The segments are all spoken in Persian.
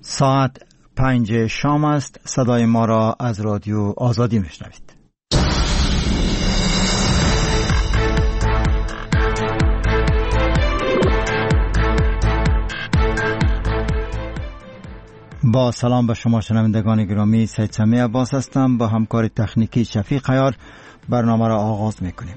ساعت 5 شام است. صدای ما را از رادیو آزادی میشنوید. با سلام به شما شنوندگان گرامی، سید سمیع عباس هستم. با همکار تکنیکی شفیق عیار برنامه را آغاز میکنیم.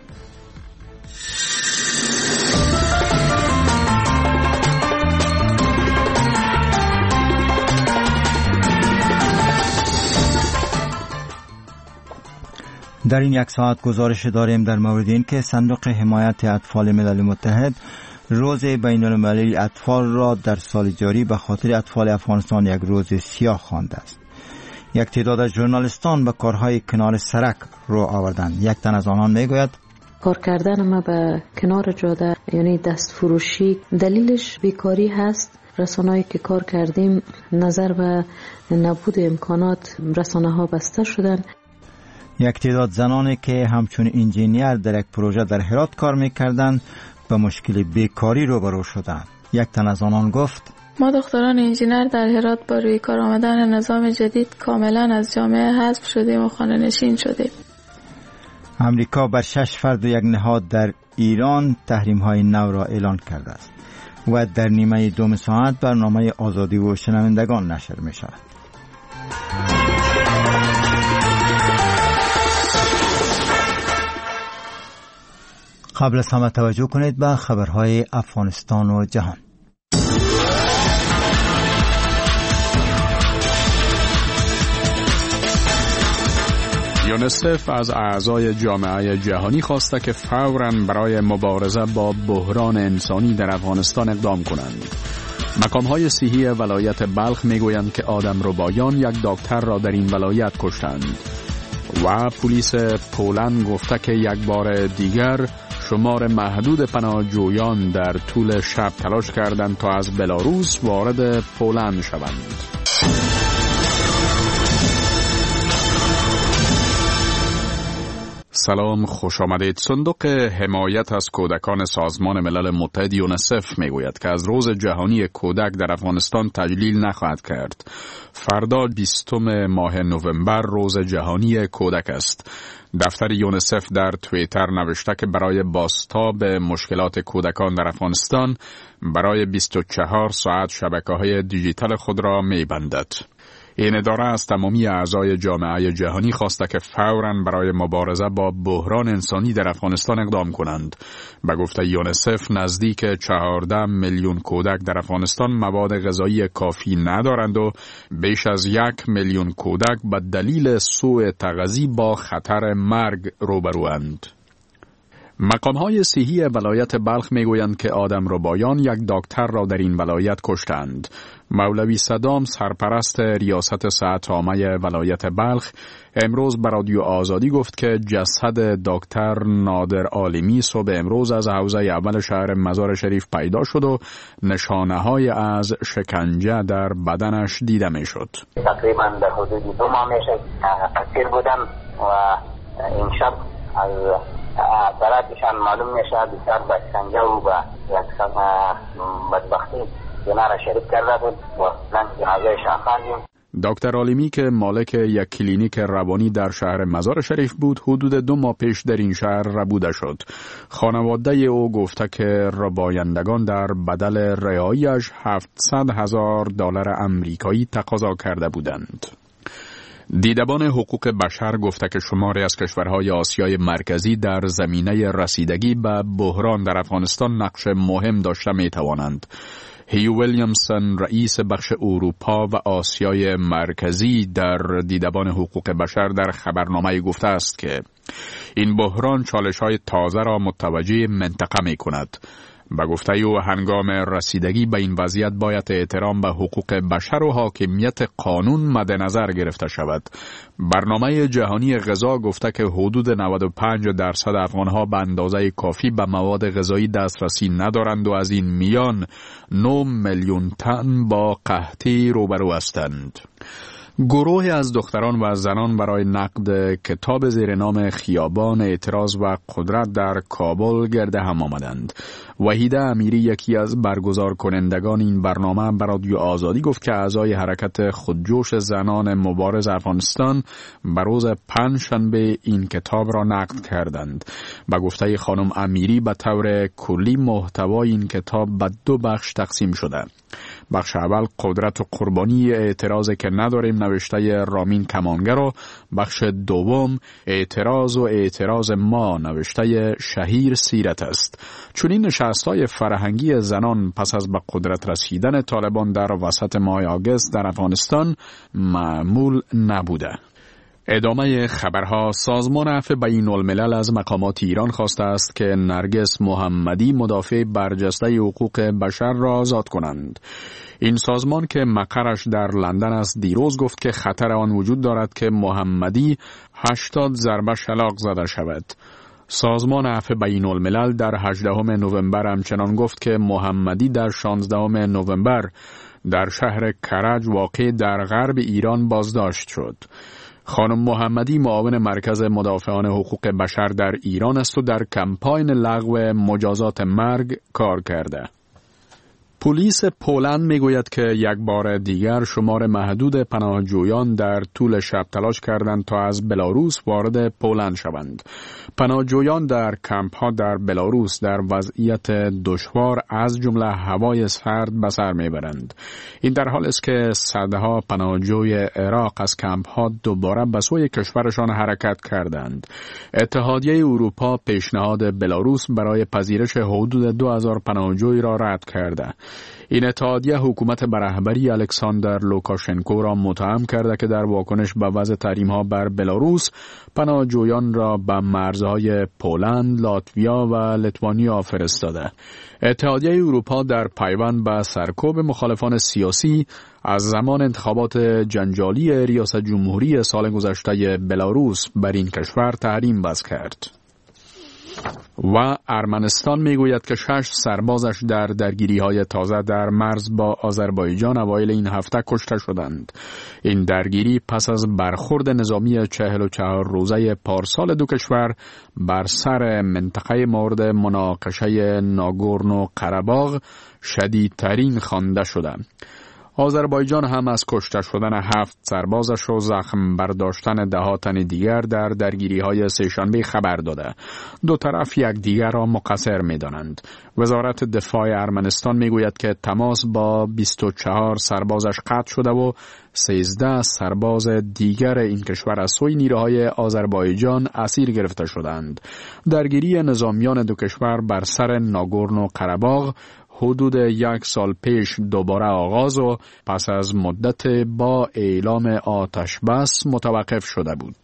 در این یک ساعت گزارش داریم در مورد این که صندوق حمایت اطفال ملل متحد روز بین المللی اطفال را در سال جاری به خاطر اطفال افغانستان یک روز سیاه خوانده است. یک تعداد از ژورنالیستان به کارهای کنار سرک رو آوردند. یک تن از آنان میگوید کار کردن ما به کنار جاده یعنی دست فروشی دلیلش بیکاری هست. رسانه‌ای که کار کردیم نظر به نبود امکانات رسانه ها بسته شدن. یک تعداد زنانی که همچون انجینیر در یک پروژه در هرات کار میکردند به مشکل بیکاری روبرو شدند. یک تن از آنان گفت ما دختران انجینیر در هرات با روی کار آمدن نظام جدید کاملا از جامعه حذف شدیم و خانه نشین شدیم. امریکا بر 6 فرد و یک نهاد در ایران تحریم های نو را اعلان کرده است و در نیمه دوم ساعت برنامه آزادی و شنوندگان نشر می شود. قبل از همه توجه کنید به خبرهای افغانستان و جهان. یونسف از اعضای جامعه جهانی خواسته که فوراً برای مبارزه با بحران انسانی در افغانستان اقدام کنند. مقام‌های صحی ولایت بلخ میگویند که آدمربایان یک دکتر را در این ولایت کشتند و پلیس پولند گفته که یک بار دیگر شمار محدود پناهجویان در طول شب تلاش کردند تا از بلاروس وارد پولند شوند. سلام، خوش آمدید. صندوق حمایت از کودکان سازمان ملل متحد یونسف میگوید که از روز جهانی کودک در افغانستان تجلیل نخواهد کرد. فردا 20 ماه نوامبر روز جهانی کودک است. دفتر یونسف در توییتر نوشته که برای بازتاب مشکلات کودکان در افغانستان برای 24 ساعت شبکه‌های دیجیتال خود را می‌بندد. این اداره از تمامی اعضای جامعه جهانی خواسته که فوراً برای مبارزه با بحران انسانی در افغانستان اقدام کنند. به گفته یونسف نزدیک 14 میلیون کودک در افغانستان مواد غذایی کافی ندارند و بیش از 1 میلیون کودک به دلیل سوء تغذیه با خطر مرگ روبروند. مقام‌های صحی ولایت بلخ میگویند که آدمربایان یک دکتر را در این ولایت کشتند. مولوی صدام سرپرست ریاست صحت عامه ولایت بلخ امروز به رادیو آزادی گفت که جسد دکتر نادر عالمی صبح امروز از حوزه اول شهر مزار شریف پیدا شد و نشانه‌های از شکنجه در بدنش دیده میشد. تقریبا در حدود 2 ماه میشه اسیر بودم و این شب از براتشان معلوم میشه بسیار بشکنجه و با یک بدبختی جنار شریک کرده بود و جنازه شاخاندیم. دکتر عالمی که مالک یک کلینیک روانی در شهر مزار شریف بود حدود 2 ماه پیش در این شهر ربوده شد. خانواده او گفته که ربایندگان در بدل رهایی‌اش $700,000 آمریکایی تقاضا کرده بودند. دیدبان حقوق بشر گفته که شماری از کشورهای آسیای مرکزی در زمینه رسیدگی به بحران در افغانستان نقش مهم داشته می توانند. هیو ویلیامسون رئیس بخش اروپا و آسیای مرکزی در دیدبان حقوق بشر در خبرنامه گفته است که این بحران چالش‌های تازه را متوجه منطقه می کند. به گفته او هنگام رسیدگی به این وضعیت باید احترام به حقوق بشر و حاکمیت قانون مد نظر گرفته شود. برنامه جهانی غذا گفته که حدود 95% افغانها به اندازه کافی به مواد غذایی دسترسی ندارند و از این میان 9 میلیون تن با قحطی روبرو هستند. گروهی از دختران و زنان برای نقد کتاب زیر نام خیابان اعتراض و قدرت در کابل گرد هم آمدند. وحیده امیری یکی از برگزار کنندگان این برنامه بر رادیو آزادی گفت که اعضای حرکت خودجوش زنان مبارز افغانستان بر روز پنجشنبه این کتاب را نقد کردند. به گفته خانم امیری به طور کلی محتوای این کتاب به 2 بخش تقسیم شده. بخش اول قدرت و قربانی اعتراض که نداریم نوشته رامین کمانگر و بخش دوم اعتراض و اعتراض ما نوشته شهیر سیرت است. چون این نشست‌های فرهنگی زنان پس از به قدرت رسیدن طالبان در وسط ماه آگوست در افغانستان معمول نبوده. ادامه خبرها. سازمان عفو بین الملل از مقامات ایران خواسته است که نرگس محمدی مدافع برجسته حقوق بشر را آزاد کنند. این سازمان که مقرش در لندن است دیروز گفت که خطر آن وجود دارد که محمدی 80 ضربه شلاق زده شود. سازمان عفو بین الملل در 18 نوامبر همچنان گفت که محمدی در 16 نوامبر در شهر کرج واقع در غرب ایران بازداشت شد. خانم محمدی معاون مرکز مدافعان حقوق بشر در ایران است و در کمپاین لغو مجازات مرگ کار کرده. پلیس پولند میگوید که یک بار دیگر شمار محدود پناهجویان در طول شب تلاش کردند تا از بلاروس وارد پولند شوند. پناهجویان در کمپ‌ها در بلاروس در وضعیت دشوار از جمله هوای سرد به سر میبرند. این در حالی است که صدها پناهجوی عراق از کمپ‌ها دوباره به سوی کشورشان حرکت کردند. اتحادیه اروپا پیشنهاد بلاروس برای پذیرش حدود 2000 پناهجوی را رد کرده. این اتحادیه حکومت به رهبری الکساندر لوکاشنکو را متهم کرده که در واکنش به وضع تحریم‌ها بر بلاروس پناهجویان را به مرزهای پولند، لاتویا و لیتوانیا فرستاده. اتحادیه اروپا در پیوند به سرکوب مخالفان سیاسی از زمان انتخابات جنجالی ریاست جمهوری سال گذشته بلاروس بر این کشور تحریم وضع کرد. و ارمنستان میگوید که 6 سربازش در درگیری‌های تازه در مرز با آذربایجان اوایل این هفته کشته شدند. این درگیری پس از برخورد نظامی 44 روزه پارسال دو کشور بر سر منطقه مورد مناقشه ناگورنو قره‌باغ شدیدترین خوانده شده. آذربایجان هم از کشته شدن 7 سربازش و زخم برداشتن 10 تن دیگر در درگیری‌های سه‌شنبه خبر داده. دو طرف یکدیگر را مقصر می‌دانند. وزارت دفاع ارمنستان میگوید که تماس با 24 سربازش قطع شده و 13 سرباز دیگر این کشور از سوی نیروهای آذربایجان اسیر گرفته شدند. درگیری نظامیان دو کشور بر سر ناگورنو قره‌باغ حدود 1 سال پیش دوباره آغاز و پس از مدت با اعلام آتش بس متوقف شده بود.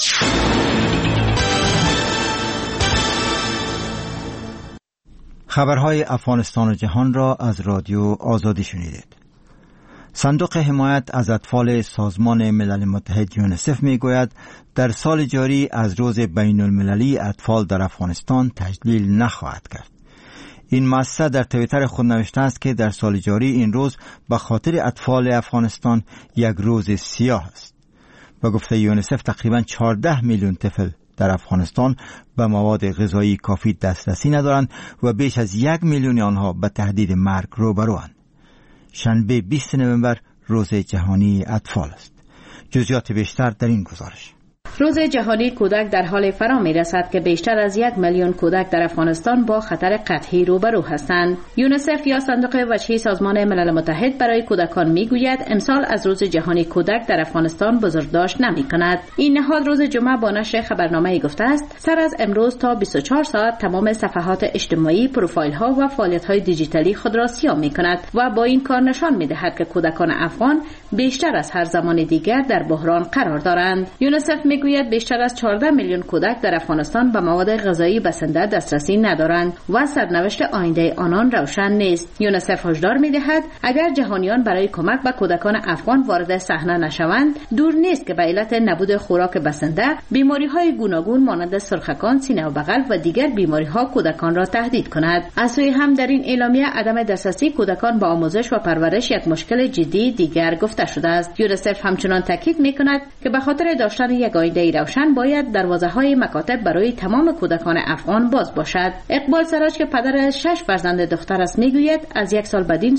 خبرهای افغانستان و جهان را از رادیو آزادی شنیدید. صندوق حمایت از اطفال سازمان ملل متحد یونیسف میگوید در سال جاری از روز بین المللی اطفال در افغانستان تجلیل نخواهد کرد. این مؤسسه در توییتر خود نوشته است که در سال جاری این روز به خاطر اطفال افغانستان یک روز سیاه است. به گفته یونیسف تقریباً 14 میلیون طفل در افغانستان به مواد غذایی کافی دسترسی ندارند و بیش از 1 میلیون آنها به تهدید مرگ روبروند. شنبه 20 نوامبر روز جهانی اطفال است. جزئیات بیشتر در این گزارش. روز جهانی کودک در حال فرا می رسد که بیشتر از 1 میلیون کودک در افغانستان با خطر قطعی روبرو هستند. یونیسف یا صندوق وجهی سازمان ملل متحد برای کودکان می گوید امسال از روز جهانی کودک در افغانستان بزرگداشت نمی کند. این نهاد روز جمعه با نشر خبرنامه گفته است سر از امروز تا 24 ساعت تمام صفحات اجتماعی، پروفایل ها و فعالیت های دیجیتالی خود را سیاه می کند و با این کار نشان می دهد که کودکان افغان بیشتر از هر زمان دیگر در بحران قرار دارند. یونیسف می میگوید بیشتر از 14 میلیون کودک در افغانستان به مواد غذایی بسنده دسترسی ندارند و سرنوشت آینده آنان روشن نیست. یونیسف هشدار میدهد اگر جهانیان برای کمک به کودکان افغان وارد صحنه نشوند، دور نیست که به علت نبود خوراک بسنده بیماری‌های گوناگون مانند سرخکان، سینه و بغل و دیگر بیماری‌ها کودکان را تهدید کند. از سوی هم در این اعلامیه عدم دسترسی کودکان به آموزش و پرورش یک مشکل جدی دیگر گفته شده است. یونیسف همچنان تاکید می‌کند که به خاطر داشتن یک آینده روشن باید دروازه‌های مکاتب برای تمام کودکان افغان باز باشد. اقبال سراج که پدر 6 فرزند دختر است میگوید از یک سال بعدین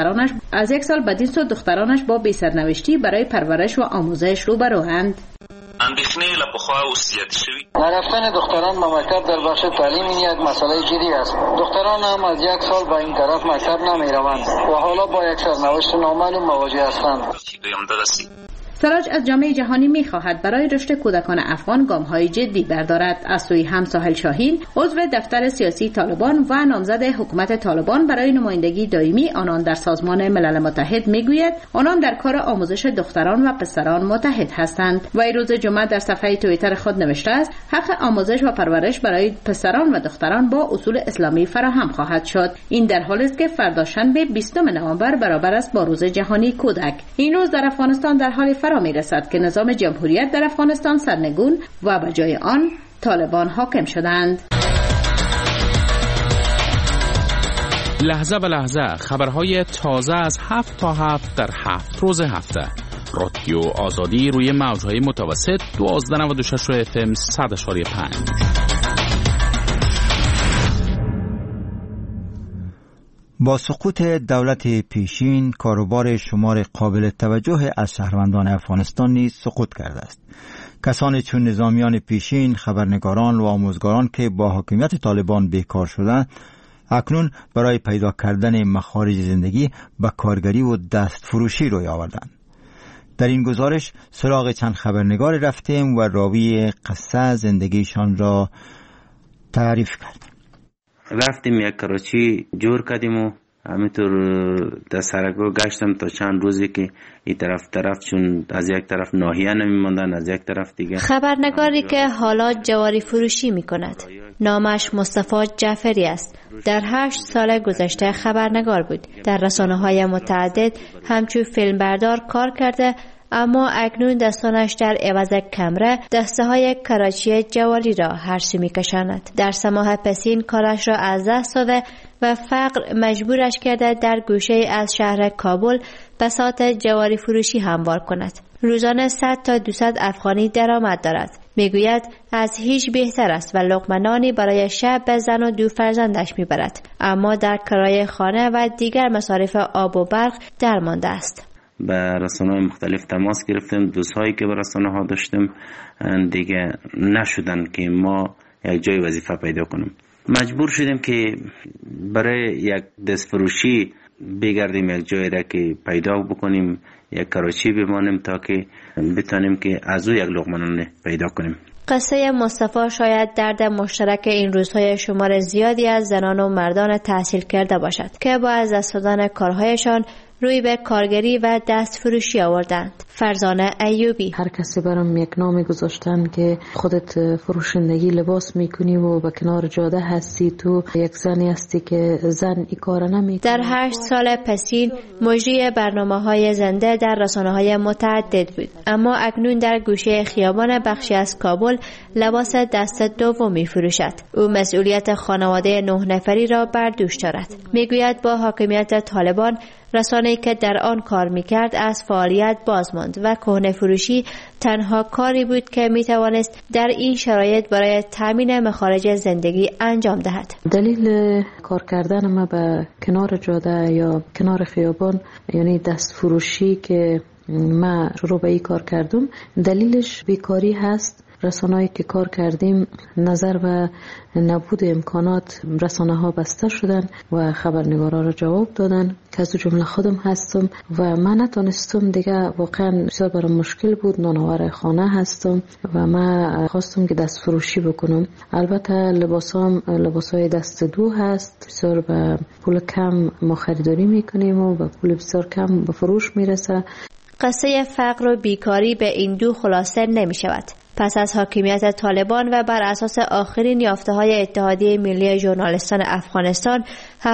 دخترانش با بی‌سرنوشتی برای پرورش و آموزش روبروند. اندیشنه لپخوا و زیاد شوی رفتن دختران به مکتب در بخش تعلیم این یک مسئله جدی است. دختران هم از یک سال به این طرف مکتب نمیروند و حالا با یک سرنوشت نامعلوم مواجه هستند. سراج از جامعه جهانی می‌خواهد برای رشد کودکان افغان گام‌های جدی بردارد. از سوی هم ساحل شاهین، عضو دفتر سیاسی طالبان و نامزد حکومت طالبان برای نمایندگی دائمی آنان در سازمان ملل متحد میگوید آنان در کار آموزش دختران و پسران متحد هستند. و روز جمعه در صفحه توییتر خود نوشته است حق آموزش و پرورش برای پسران و دختران با اصول اسلامی فراهم خواهد شد. این در حالی است که فردا شنبه 20 نوامبر برابر است با روز جهانی کودک. این روز در افغانستان در حال می رسد که نظام جمهوریت در افغانستان سرنگون و به جای آن طالبان حاکم شدند. لحظه به لحظه خبرهای تازه از 7 تا 7 در 7 روز هفته. رادیو آزادی روی موجهای متوسط 1296 FM 100.5. با سقوط دولت پیشین، کاروبار شمار قابل توجه از شهروندان افغانستان نیز سقوط کرده است. کسانی چون نظامیان پیشین، خبرنگاران و آموزگاران که با حاکمیت طالبان بیکار شدند، اکنون برای پیدا کردن مخارج زندگی به کارگری و دست فروشی روی آوردند. در این گزارش سراغ چند خبرنگار رفتیم و راوی قصه زندگیشان را تعریف کردیم. رفتیم یک کراچی جور کردیم و همینطور در سرگو گشتم تا چند روزی که این طرف چون از یک طرف ناحیه نمیماندن، از یک طرف دیگه. خبرنگاری که حالا جواری فروشی می کند. نامش مصطفی جعفری است. در 8 سال گذشته خبرنگار بود. در رسانه‌های متعدد همچون فیلمبردار کار کرده، اما اکنون دستانش در عوض کمره دسته های کراچی جوالی را هرسی می کشاند. در سه ماه پسین کارش را از دست داده و فقر مجبورش کرده در گوشه از شهر کابل بساط جواری فروشی هموار کند. روزانه 100 تا 200 افغانی درآمد دارد. میگوید از هیچ بهتر است و لقمه برای شب به زن و 2 فرزندش میبرد، اما در کرایه خانه و دیگر مصارف آب و برق درمانده است. به رسانه‌های مختلف تماس گرفتیم، دوستایی که به رسانه‌ها داشتیم دیگه نشدن که ما یک جای وظیفه پیدا کنیم. مجبور شدیم که برای یک دست فروشی بگردیم، یک جایی را که پیدا بکنیم، یک کراچی بمانیم تا که بتانیم که از او یک لقمه پیدا کنیم. قصه مصطفی شاید درد مشترک این روزهای شمار زیادی از زنان و مردان تحصیل کرده باشد که با از دست دادن کارهایشان روی به کارگری و دست فروشی آوردند. فرزانه ایوبی: هر کسی برام یک نام گذاشتن که خودت فروشندگی لباس میکنی و به کنار جاده هستی، تو یک زنی هستی که زن این کار نمیکنه. در 8 سال پسین مجری برنامه‌های زنده در رسانه‌های متعدد بود، اما اکنون در گوشه خیابان بخشی از کابل لباس دست دوم میفروشد. او مسئولیت خانواده 9 نفری را بر دوش دارد. میگوید با حاکمیت طالبان رسانه‌ای که در آن کار میکرد از فعالیت باز ماند و کهنه فروشی تنها کاری بود که میتوانست در این شرایط برای تامین مخارج زندگی انجام دهد. دلیل کار کردن ما به کنار جاده یا کنار خیابان، یعنی دست فروشی که ما شروع به این کار کردم، دلیلش بیکاری هست. رسانه‌ای که کار کردیم نظر به نبود امکانات رسانه ها بسته شدن و خبرنگارا را جواب دادن که از جمله خودم هستم و من نتونستم دیگه، واقعا بسیار برام مشکل بود. نانآور خانه هستم و من خواستم که دست فروشی بکنم. البته لباسای دست دو هست، بسیار به پول کم ما خریداری میکنیم و به پول بسیار کم به فروش میرسه. قصه فقر و بیکاری به این دو خلاصه نمی شود. پس از حاکمیت طالبان و بر اساس آخرین یافته‌های اتحادیه ملی ژورنالیستان افغانستان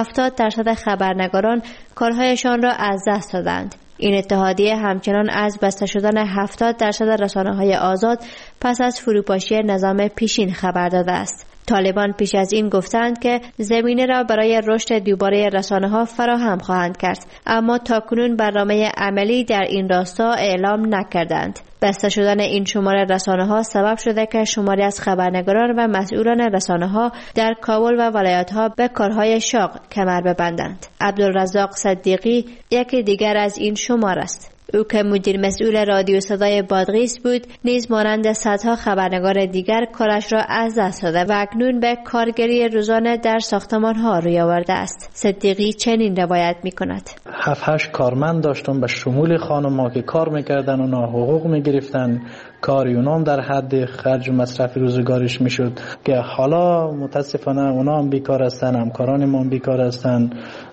70% خبرنگاران کارهایشان را از دست دادند. این اتحادیه همچنان از بسته شدن 70% رسانه‌های آزاد پس از فروپاشی نظام پیشین خبر داده است. طالبان پیش از این گفتند که زمینه را برای رشد دوباره رسانه‌ها فراهم خواهند کرد، اما تاکنون برنامه عملی در این راستا اعلام نکردند. بسته شدن این شماره رسانه‌ها سبب شده که شماری از خبرنگاران و مسئولان رسانه‌ها در کابل و ولایت‌ها به کارهای شاق کمر ببندند. عبدالرزاق صدیقی یکی دیگر از این شمار است. او که مدیر مسئول رادیو صدای بادغیس بود، نیز مانند صدها خبرنگار دیگر کارش را از دست داده و اکنون به کارگری روزانه در ساختمان‌ها روی آورده است. صدیقی چنین روایت می‌کند: 7-8 کارمند داشتم به شمول خانم‌ها که کار می‌کردن، اونا حقوق می‌گرفتن، کاری اونام در حد خرج و مصرف روزگارش میشد که حالا متاسفانه اونا هم بیکار هستن، همکاران ما هم بیکار هستن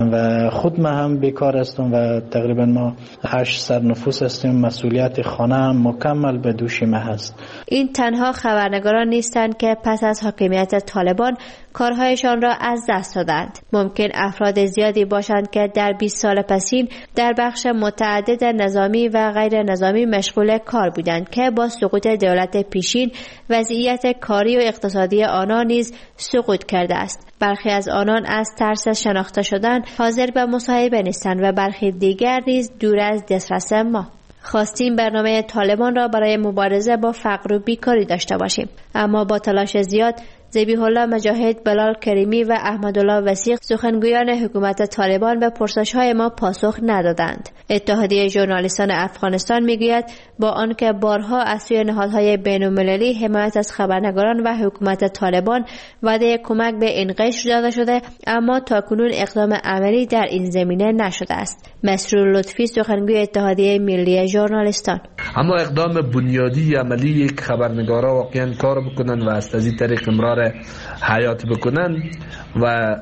و خود ما هم بیکار هستم و تقریبا ما 8 سرنفوس هستیم. مسئولیت خانه هم مکمل به دوش ما هست. این تنها خبرنگاران نیستند که پس از حاکمیت طالبان کارهایشان را از دست دادند. ممکن افراد زیادی باشند که در 20 سال پسین در بخش متعدد نظامی و غیر نظامی مشغول کار بودند که با سقوط دولت پیشین وضعیت کاری و اقتصادی آنان نیز سقوط کرده است. برخی از آنان از ترس شناخته شدن حاضر به مصاحبه نیستند و برخی دیگر نیز دور از دسترس ما. خواستیم برنامه طالبان را برای مبارزه با فقر و بیکاری داشته باشیم، اما با تلاش زیاد ذبیح الله مجاهد، بلال کریمی و احمدالله وثیق سخنگویان حکومت طالبان به پرسش‌های ما پاسخ ندادند. اتحادیه ژورنالیستان افغانستان میگوید با آنکه بارها از سوی نهادهای بین‌المللی حمایت از خبرنگاران و حکومت طالبان وعده کمک به این قشر داده شده، اما تاکنون اقدام عملی در این زمینه نشده است. مسرور لطفی سخنگوی اتحادیه ملی ژورنالیستان: اما اقدام بنیادی عملی یک خبرنگارا واقعا کار بکنن و از این طریق امرار حیات بکنن و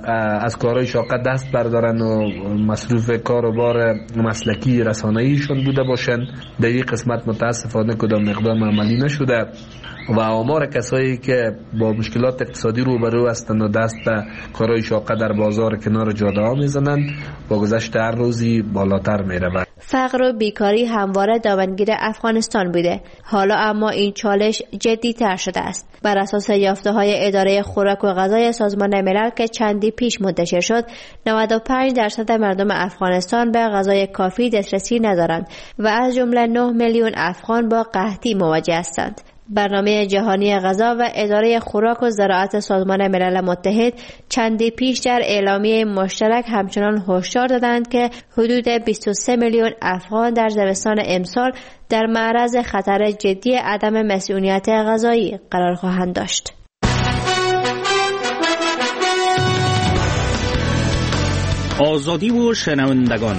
از کارهای شاقه دست بردارن و مصروف کار و بار مسلکی رسانه‌ایشون بوده باشن. در یک قسمت متاسفانه کدام اقدام عملی نشده و آمار کسایی که با مشکلات اقتصادی روبرو هستند و دست به کارهای شاقه در بازار کنار جاده ها میزنند با گذشت هر روزی بالاتر میرود. فقر و بیکاری همواره دامنگیر افغانستان بوده. حالا اما این چالش جدی‌تر شده است. بر اساس یافته‌های اداره خوراک و غذای سازمان ملل که چندی پیش منتشر شد، 95% مردم افغانستان به غذای کافی دسترسی ندارند و از جمله 9 میلیون افغان با قحطی مواجه هستند. برنامه جهانی غذا و اداره خوراک و زراعت سازمان ملل متحد چندی پیش در اعلامیه مشترک همچنان هشدار دادند که حدود 23 میلیون افغان در زمستان امسال در معرض خطر جدی عدم مسئولیت غذایی قرار خواهند داشت. آزادی و شنوندگان،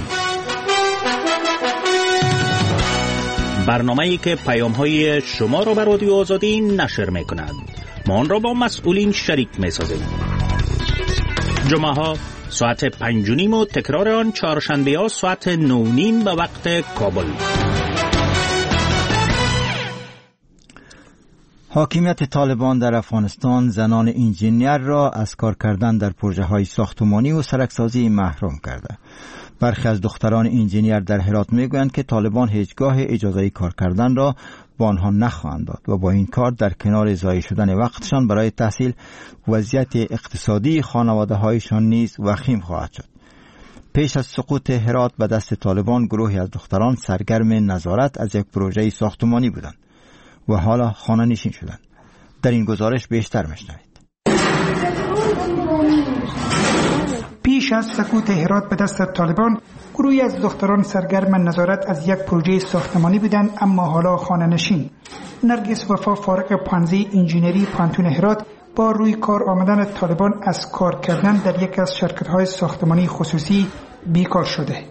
برنامه‌ای که پیام‌های شما را به رادیو آزادی نشر می‌کند. ما آن را با مسئولین شریک می‌سازیم. جمعه‌ها ساعت 5:30 و تکرار آن چهارشنبه‌ها ساعت 9:30 به وقت کابل. حاکمیت طالبان در افغانستان زنان انجینیر را از کار کردن در پروژه‌های ساختمانی و سرکسازی محروم کرده. برخی از دختران انجینیر در هرات میگویند که طالبان هیچگاه اجازه کار کردن را با آنها نخواهند داد و با این کار در کنار ضایع شدن وقتشان برای تحصیل وضعیت اقتصادی خانواده‌هایشان نیز وخیم خواهد شد. پیش از سقوط هرات به دست طالبان گروهی از دختران سرگرم نظارت از یک پروژه ساختمانی بودند و حالا خانه نشین شدند. در این گزارش بیشتر میشنوید. پیش از سقوط هرات به دست طالبان گروهی از دختران سرگرم نظارت از یک پروژه ساختمانی بودند، اما حالا خانه نشین. نرگس وفا فارغ پانزی انجینری پانتون هرات با روی کار آمدن طالبان از کار کردن در یک از شرکت‌های ساختمانی خصوصی بیکار شده.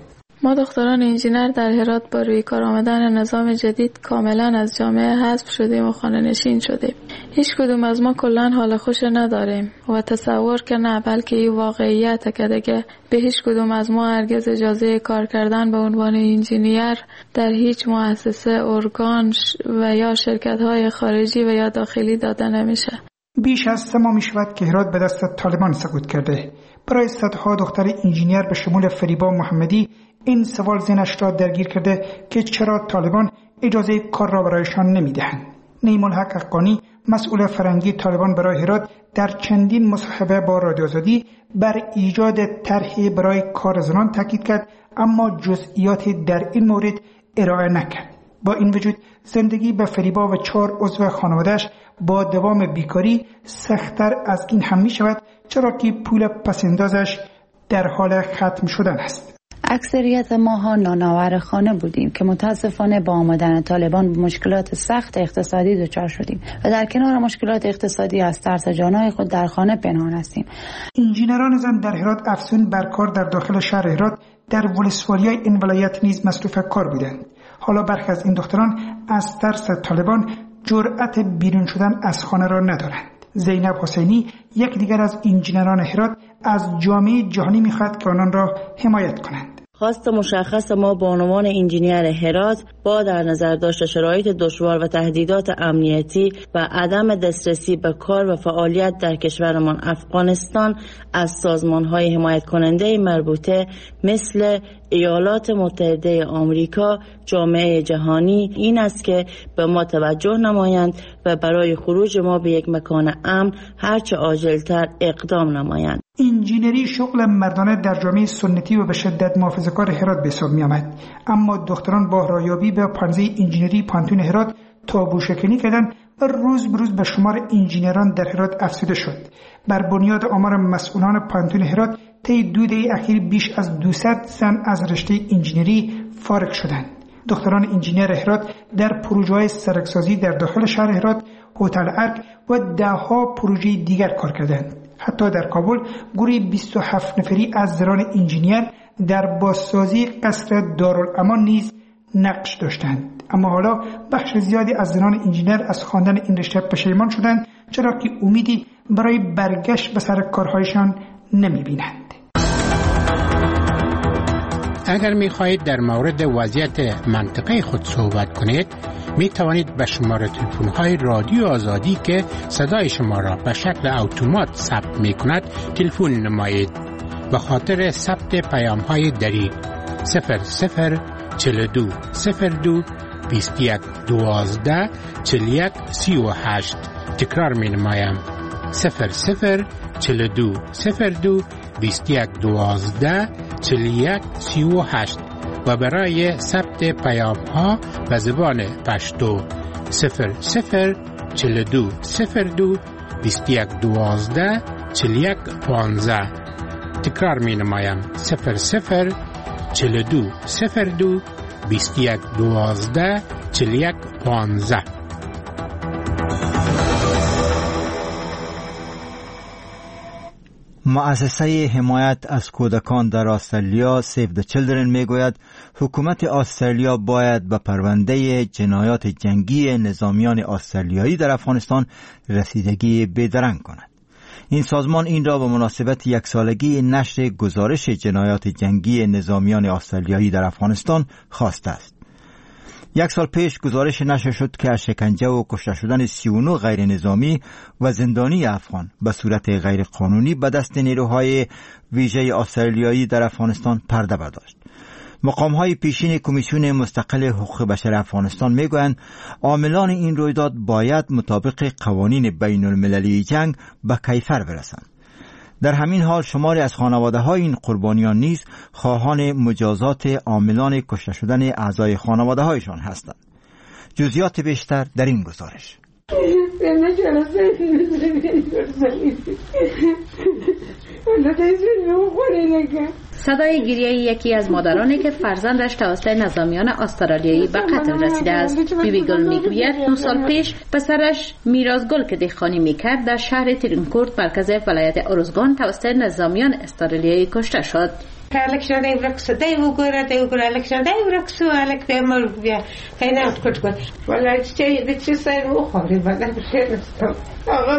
ما دختران انجینر در هرات با روی کار آمدن نظام جدید کاملا از جامعه حذف شدیم و خانه نشین شدیم. هیچ کدوم از ما کلن حال خوش نداریم و تصور که نه، بلکه این واقعیت که دیگه به هیچ کدوم از ما هرگز اجازه کار کردن به عنوان انجینیر در هیچ مؤسسه، ارگان و یا شرکت‌های خارجی و یا داخلی داده نمیشه. بیش از 3 ماه میشود که هرات به دست طالبان سقوط کرده. برای صدها دختر انجینیر به شمول فریبا محمدی این سوال ذهنش را درگیر کرده که چرا طالبان اجازه کار را برایشان نمیدهند. نعیم الحق حقانی، مسئول فرهنگی طالبان برای هرات، در چندین مصاحبه با رادیو آزادی بر ایجاد طرحی برای کار زنان تاکید کرد، اما جزئیاتی در این مورد ارائه نکرد. با این وجود زندگی به فریبا و 4 عضو خانواده‌اش با دوام بیکاری سخت‌تر از این هم می شود، چرا که پول پسندازش در حال ختم شدن است. اکثریت ماها نانآور خانه بودیم که متاسفانه با آمدن طالبان به مشکلات سخت اقتصادی دچار شدیم و در کنار مشکلات اقتصادی از ترس جانهای خود در خانه پنهان هستیم. انجینران زن در هرات افزون بر کار در داخل شهر هرات در ولسوالی‌های این ولایت نیز مصروف کار بودند. حالا برخی از این دختران از ترس طالبان جرأت بیرون شدن از خانه را ندارند. زینب حسینی، یک دیگر از انجینران هرات، از جامعه جهانی می‌خواهد که آنان را حمایت کنند. خواست مشخص ما به عنوان انجینیر هرات با در نظر داشت شرایط دشوار و تهدیدات امنیتی و عدم دسترسی به کار و فعالیت در کشورمان افغانستان از سازمان‌های حمایت کننده مربوطه مثل ایالات متحده آمریکا، جامعه جهانی این است که به ما توجه نمایند و برای خروج ما به یک مکان امن هرچه عاجلتر اقدام نمایند. انجینری شغل مردانه در جامعه سنتی و به شدت محافظه‌کار هرات به حساب می‌آمد، اما دختران با رایابی به پانزه انجینری پانتون هرات تابو شکنی کردند و روز به روز به شمار انجینران در هرات افزوده شد. بر بنیاد آمار مسئولان پانتون هرات طی 2 دهه اخیر بیش از 200 زن از رشته انجینری فارغ شدند. دختران انجینر هرات در پروژه‌های سرک‌سازی در داخل شهر هرات، هتل ارک و ده‌ها پروژه دیگر کار کردند. حتی در کابل گروه 27 نفری از زنان انجینیر در بازسازی قصر دارالامان نیز نقش داشتند. اما حالا بخش زیادی از زنان انجینیر از خواندن این رشته پشیمان شدند، چرا که امیدی برای برگشت به سر کارهایشان نمی‌بینند. اگر می‌خواهید در مورد وضعیت منطقه خود صحبت کنید، می توانید به شماره تلفن‌های رادیو آزادی که صدای شما را به شکل اتومات ثبت می‌کند تلفن نمایید. به خاطر ثبت پیام‌های دریغ 0042 02 21 12 41 38. تکرار می‌نمایم 0042 02 21 12 41 38 و برای ثبت پیام ها به زبان پشتو 0042 02 21 12 41 15. تکرار می نمایم 0042 02 21 12 41 15. مؤسسه حمایت از کودکان در استرالیا سیو د چیلدرن میگوید حکومت استرالیا باید به پرونده جنایات جنگی نظامیان استرالیایی در افغانستان رسیدگی بیدرنگ کند. این سازمان این را به مناسبت 1 سالگی نشر گزارش جنایات جنگی نظامیان استرالیایی در افغانستان خواسته است. 1 سال پیش گزارش نشر شد که از شکنجه و کشته شدن 39 غیر نظامی و زندانی افغان به صورت غیر قانونی به دست نیروهای ویژه استرالیایی در افغانستان پرده برداشت. مقام‌های پیشین کمیسیون مستقل حقوق بشر افغانستان میگویند عاملان این رویداد باید مطابق قوانین بین المللی جنگ به کیفر برسند. در همین حال شماری از خانواده‌های این قربانیان نیز خواهان مجازات عاملان کشته شدن اعضای خانواده‌هایشان هستند. جزئیات بیشتر در این گزارش. صدای گریه یکی از مادرانی که فرزندش توسط نظامیان استرالیایی به قتل رسیده است. بیبی گل میگوید 2 سال پیش پسرش میراز گل که دهقانی میکرد در شهر ترینکورت مرکز ولایت اروزگان توسط نظامیان استرالیایی کشته شد. الک شده ورکس دی وګوره الک شده ورکسو الک به مر بیا خیلی کټ ولا چې سر مو خوري بدل خیر است آقا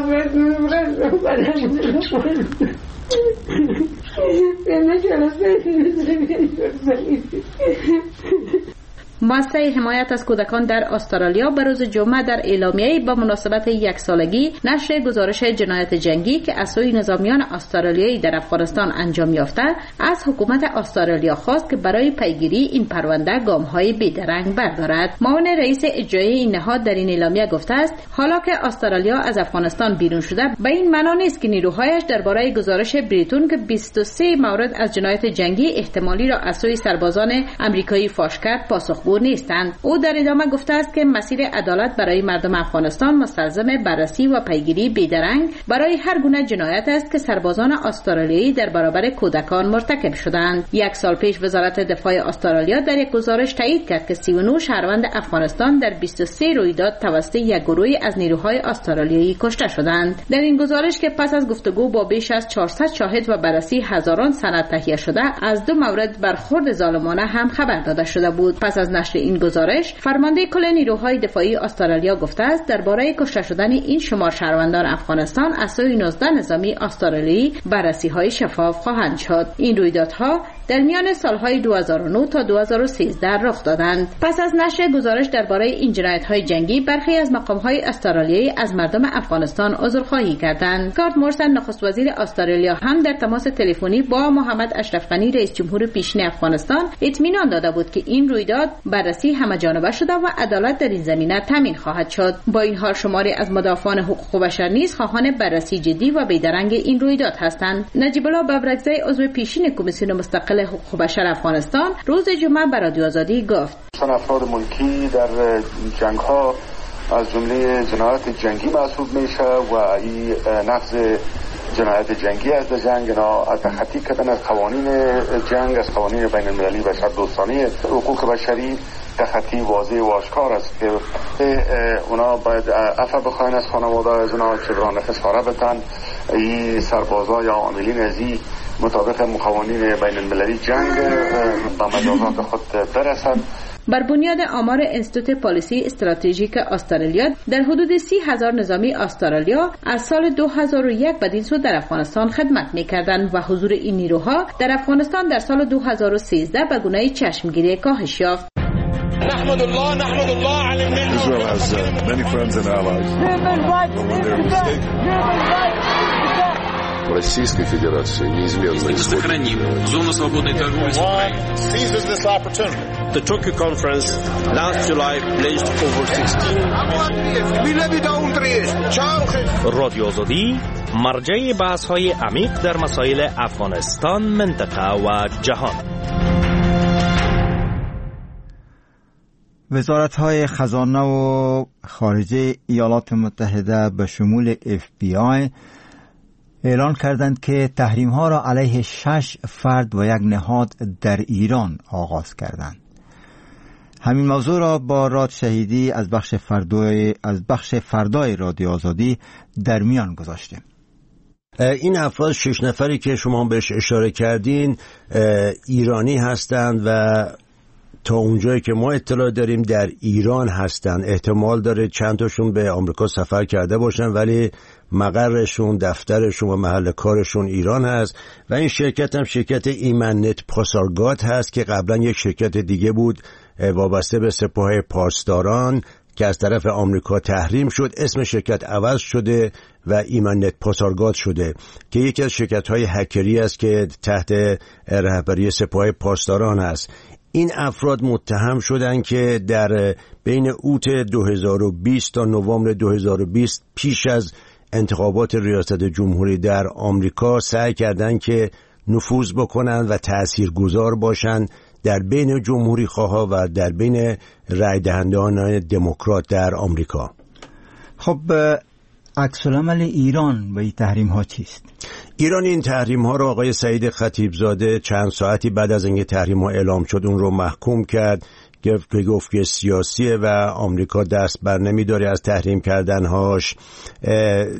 مؤسسه حمایت از کودکان در استرالیا به روز جمعه در اعلامیه‌ای با مناسبت 1 سالگی نشر گزارش جنایت جنگی که از سوی نظامیان استرالیایی در افغانستان انجام یافته از حکومت استرالیا خواست که برای پیگیری این پرونده گام‌های بی‌درنگ بردارد. معاون رئیس اجرایی این نهاد در این اعلامیه گفته است حالا که استرالیا از افغانستان بیرون شده به این معنا نیست که نیروهایش درباره گزارش بریتون که 23 مورد از جنایت جنگی احتمالی را از سوی سربازان آمریکایی فاش کرد پاسخگو نیستند. او در ادامه گفته است که مسیر عدالت برای مردم افغانستان مستلزم بررسی و پیگیری بی‌درنگ برای هر گونه جنایت است که سربازان استرالیایی در برابر کودکان مرتکب شدند. 1 سال پیش وزارت دفاع استرالیا در یک گزارش تایید کرد که 39 شهروند افغانستان در 23 رویداد توسط یک گروهی از نیروهای استرالیایی کشته شدند. در این گزارش که پس از گفتگو با بیش از 400 شاهد و بررسی هزاران سند تهیه شده از 2 مورد برخورد ظالمانه هم خبر داده شده بود. پس از نشر این گزارش فرمانده کل نیروهای دفاعی استرالیا گفته است درباره کشته شدن این شمار شهروندان افغانستان از سوی 19 نظامی استرالیایی بررسی‌های شفاف خواهند شد. این رویدادها در میان سالهای 2009 تا 2013 رخ دادند. پس از نشر گزارش درباره این جنایت‌های جنگی برخی از مقام‌های استرالیایی از مردم افغانستان عذرخواهی کردند. اسکات مورسن نخست وزیر استرالیا هم در تماس تلفنی با محمد اشرف غنی رئیس جمهور پیشین افغانستان اطمینان داده بود که این رویداد بررسی همه‌جانبه شده و عدالت در این زمینه تامین خواهد شد. با این حال شماری از مدافعان حقوق بشر نیز خواهان بررسی جدی و بی‌درنگ این رویداد هستند. نجیب الله ببرکزی عضو پیشین کمیسیون مستقل حقوق بشر افغانستان روز جمعه به رادیو آزادی گفت افراد ملکی در جنگ‌ها از جمله جنایت جنگی محسوب میشه و این نقض جنایت جنگی از جنگ از تخطی کردن از قوانین جنگ از قوانین بین المللی بشر دوستانه حقوق بشری تخطی واضح و آشکار است که اونا باید عفو بخواین از خانواده از اونا چگران خساره بتن این سربازا یا عاملین ازی مطابق قوانین بین المللی جنگ به مجازات خود برسند. بر بنیاد آمار انستیتوت پالیسی استراتژیک استرالیا در حدود 30,000 نظامی استرالیا از سال 2001 بدین سو در افغانستان خدمت می‌کردند و حضور این نیروها در افغانستان در سال 2013 به گونه چشمگیری کاهش یافت. نحمد الله على النعمة. Israel has many friends and allies. Российской Федерации неизменно сохраним зону свободной торговли с Украиной. Seizes this opportunity. The Tokyo conference last July pledged over 16 رادیو آزادی مرجع بحث‌های عمیق در مسائل افغانستان، منطقه و جهان. وزارت‌های خزانه و خارجه ایالات متحده به شمول FBI اعلان کردند که تحریم‌ها را علیه 6 فرد و یک نهاد در ایران آغاز کردند. همین موضوع را با راد شهیدی از بخش فردای رادیو آزادی در میان گذاشتیم. این افراد 6 نفری که شما بهش اشاره کردین ایرانی هستند و تا اونجایی که ما اطلاع داریم در ایران هستن. احتمال داره چند تاشون به آمریکا سفر کرده باشن ولی مقرشون، دفترشون و محل کارشون ایران هست و این شرکت هم شرکت ایمنت پاسارگاد هست که قبلا یک شرکت دیگه بود وابسته به سپاه پاسداران که از طرف آمریکا تحریم شد. اسم شرکت عوض شده و ایمنت پاسارگاد شده که یکی از شرکت‌های هکری است که تحت رهبری سپاه پاسداران است. این افراد متهم شدند که در بین اوت 2020 تا نوامبر 2020 پیش از انتخابات ریاست جمهوری در آمریکا سعی کردند که نفوذ بکنند و تاثیرگذار باشند در بین جمهوری خواها و در بین رای دهندگان دموکرات در آمریکا. خب عکس العمل ایران به این تحریم ها چیست؟ ایران این تحریم ها را آقای سعید خطیبزاده چند ساعتی بعد از اینکه تحریم ها اعلام شد اون رو محکوم کرد که گفت که سیاسیه و آمریکا دست بر نمی‌داره از تحریم کردنهاش.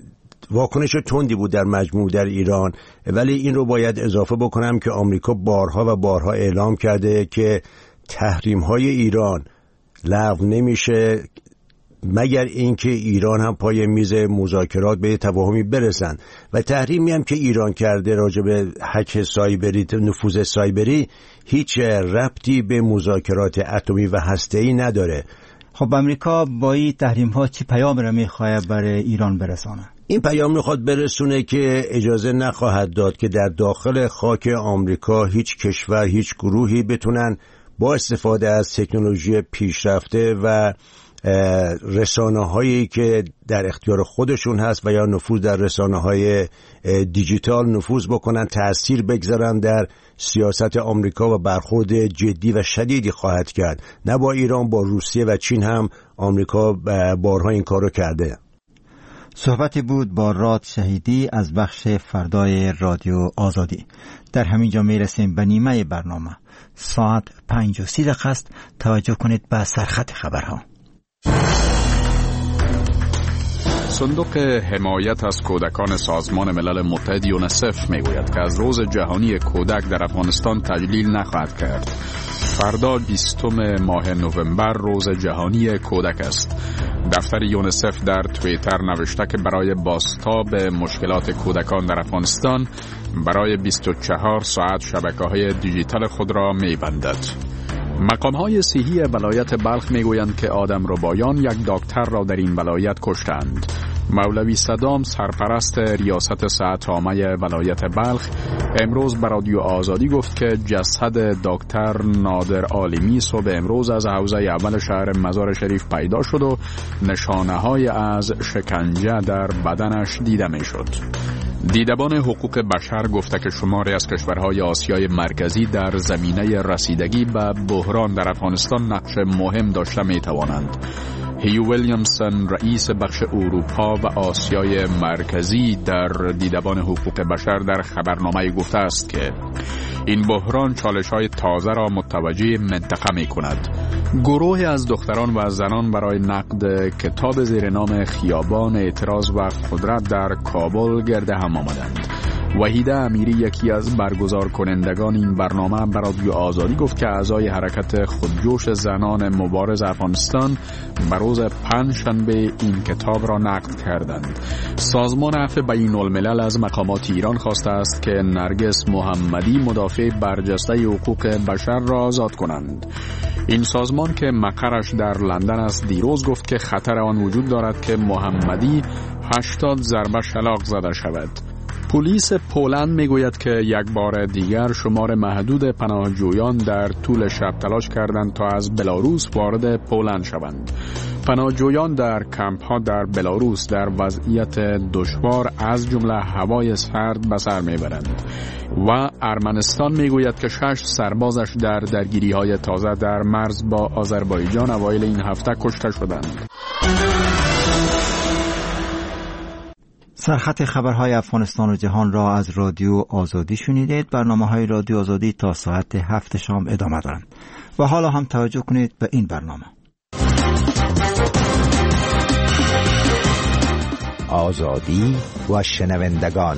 واکنش تندی بود در مجموع در ایران، ولی این رو باید اضافه بکنم که آمریکا بارها و بارها اعلام کرده که تحریم‌های ایران لغو نمیشه مگر اینکه ایران هم پای میز مذاکرات به تفاهمی برسن. و تحریمی هم که ایران کرده راجع به هک سایبری، نفوذ سایبری، هیچ ربطی به مذاکرات اتمی و هسته‌ای نداره. خب امریکا با این تحریم‌ها چی پیام را می‌خواد برای ایران برسانه؟ این پیام میخواد برسونه که اجازه نخواهد داد که در داخل خاک آمریکا هیچ کشور، هیچ گروهی بتونن با استفاده از تکنولوژی پیشرفته و رسانه‌هایی که در اختیار خودشون هست و یا نفوذ در رسانه‌های دیجیتال نفوذ بکنن، تأثیر بگذارن در سیاست آمریکا و برخورد جدی و شدیدی خواهد کرد. نه با ایران، با روسیه و چین هم آمریکا بارها این کارو کرده. صحبتی بود با راد شهیدی از بخش فردای رادیو آزادی. در همین جا میرسیم به نیمه برنامه. ساعت 5:30 است. توجه کنید به سرخط خبرها. صندوق حمایت از کودکان سازمان ملل متحد یونسف میگوید که از روز جهانی کودک در افغانستان تجلیل نخواهد کرد. فردا 20 ماه نوامبر روز جهانی کودک است. دفتر یونسف در توییتر نوشته که برای بازتاب مشکلات کودکان در افغانستان برای 24 ساعت شبکه‌های دیجیتال خود را می‌بندد. مقام‌های صحی ولایت بلخ میگویند که آدمربایان یک دکتر را در این ولایت کشتند. مولوی صدام سرپرست ریاست صحت عامه ولایت بلخ امروز به رادیو آزادی گفت که جسد دکتر نادر عالمی صبح امروز از حوزه اول شهر مزار شریف پیدا شد و نشانه‌های از شکنجه در بدنش دیده می‌شد. دیدبان حقوق بشر گفته که شماری از کشورهای آسیای مرکزی در زمینه رسیدگی به بحران در افغانستان نقش مهم داشته می توانند. هیو ویلیامسون رئیس بخش اروپا و آسیای مرکزی در دیدبان حقوق بشر در خبرنامه گفته است که این بحران چالش‌های تازه را متوجه منطقه می کند. گروه از دختران و زنان برای نقد کتاب زیر نام خیابان اعتراض و قدرت در کابل گرد هم آمدند. وحیده امیری یکی از برگزار کنندگان این برنامه به رادیو آزادی گفت که اعضای حرکت خودجوش زنان مبارز افغانستان به روز پنجشنبه این کتاب را نقد کردند. سازمان عفو بین الملل از مقامات ایران خواسته است که نرگس محمدی مدافع برجسته حقوق بشر را آزاد کنند. این سازمان که مقرش در لندن است دیروز گفت که خطر آن وجود دارد که محمدی 80 ضربه شلاق زده شود. پلیس پولند میگوید که یک بار دیگر شمار محدود پناهجویان در طول شب تلاش کردند تا از بلاروس وارد پولند شوند. پناهجویان در کمپ ها در بلاروس در وضعیت دشوار از جمله هوای سرد به سر میبرند و ارمنستان میگوید که 6 سربازش در درگیری های تازه در مرز با آذربایجان اوایل این هفته کشته شدند. سرخط خبرهای افغانستان و جهان را از رادیو آزادی شنیدید. برنامه‌های رادیو آزادی تا ساعت 7 شام ادامه دارند. و حالا هم توجه کنید به این برنامه. آزادی و شنوندگان.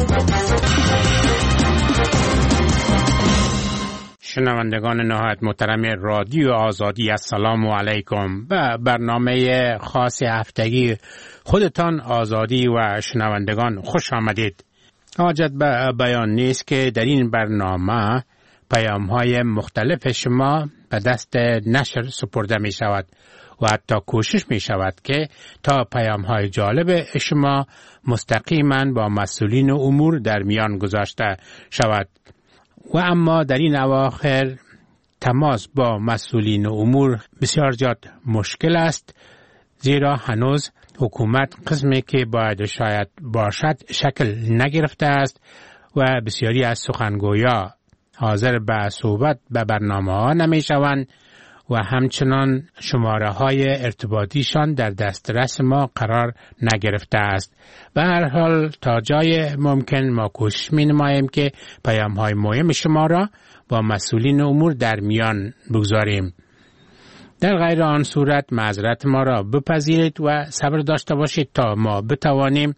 شنوندگان نهایت محترم رادیو آزادی، السلام علیکم. به برنامه خاص هفتگی خودتان آزادی و شنوندگان خوش آمدید. حاجت به بیان نیست که در این برنامه پیام‌های مختلف شما به دست نشر سپرده می شود و حتی کوشش می شود که تا پیام‌های جالب شما مستقیما با مسئولین امور در میان گذاشته شود. و اما در این اواخر تماس با مسئولین امور بسیار زیاد مشکل است، زیرا هنوز حکومت قسمی که باید شاید باشد شکل نگرفته است و بسیاری از سخنگویا حاضر به صحبت به برنامه ها نمی شوند و همچنان شماره های ارتباطیشان در دسترس ما قرار نگرفته است. به هر حال تا جای ممکن ما کوشش می نماییم که پیام های مهم شما را با مسئولین امور در میان بگذاریم. در غیر آن صورت معذرت ما را بپذیرید و صبر داشته باشید تا ما بتوانیم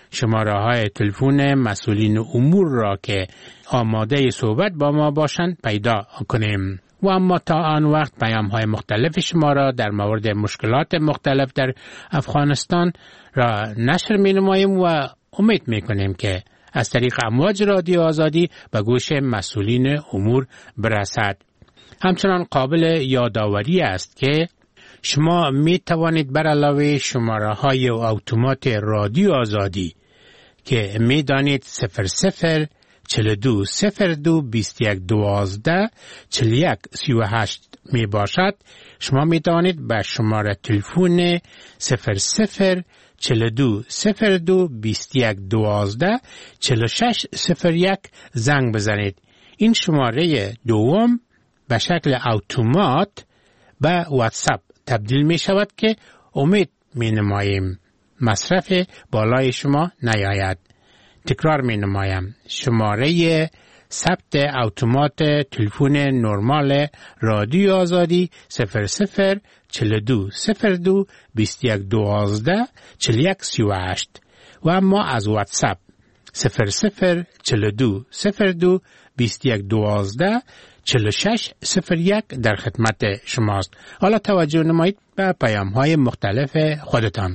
شماره های تلفن مسئولین امور را که آماده صحبت با ما باشند پیدا کنیم. و اما تا آن وقت پیام های مختلف شما را در مورد مشکلات مختلف در افغانستان را نشر می نماییم و امید می کنیم که از طریق امواج رادیو آزادی به گوش مسئولین امور برسد. همچنان قابل یادآوری است که شما می توانید بر علاوه شماره های اتومات رادیو آزادی که می دانید 00 42 02 21 12 41 38 می باشد، شما می توانید به شماره تلفن 00 42 02 21 12 46 01 زنگ بزنید. این شماره دوم به شکل اتومات به واتساپ تبدیل می شود که امید می نماییم مصرف بالای شما نیاید. تکرار می نمایم شماره ثبت اتومات تلفن نرمال رادیو آزادی 00 42 02 21 12 41 38 و اما از واتساپ 00 42 02 21 12 46 01 در خدمت شماست. حالا توجه نمایید به پیام های مختلف خودتان.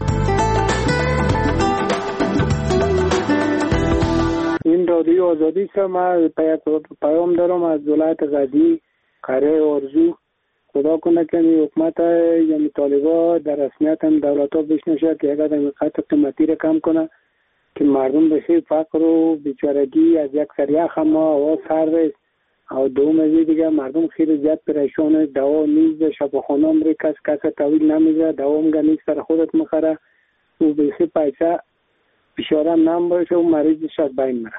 این رادیو آزادی است. من پیام دارم از ولایت غزنی قریه آرزو. خدا کنه که حکومت یعنی طالبا در رسمیت هم دولت ها بشنشه که اگر قیمت قیمتی را کم کنه که مردم بشه فقر و بیچارگی از یک سریخ هم آواز سرد است. او دوم از دیگه مردم خیلی زیاد پریشانه، دوا نیست، شفاخانه هم کس طویل نمیزه، دوا هم نیست سر خودت مخره و بیخی پیسه بیشاره نم باشه و مریض شد بین میره.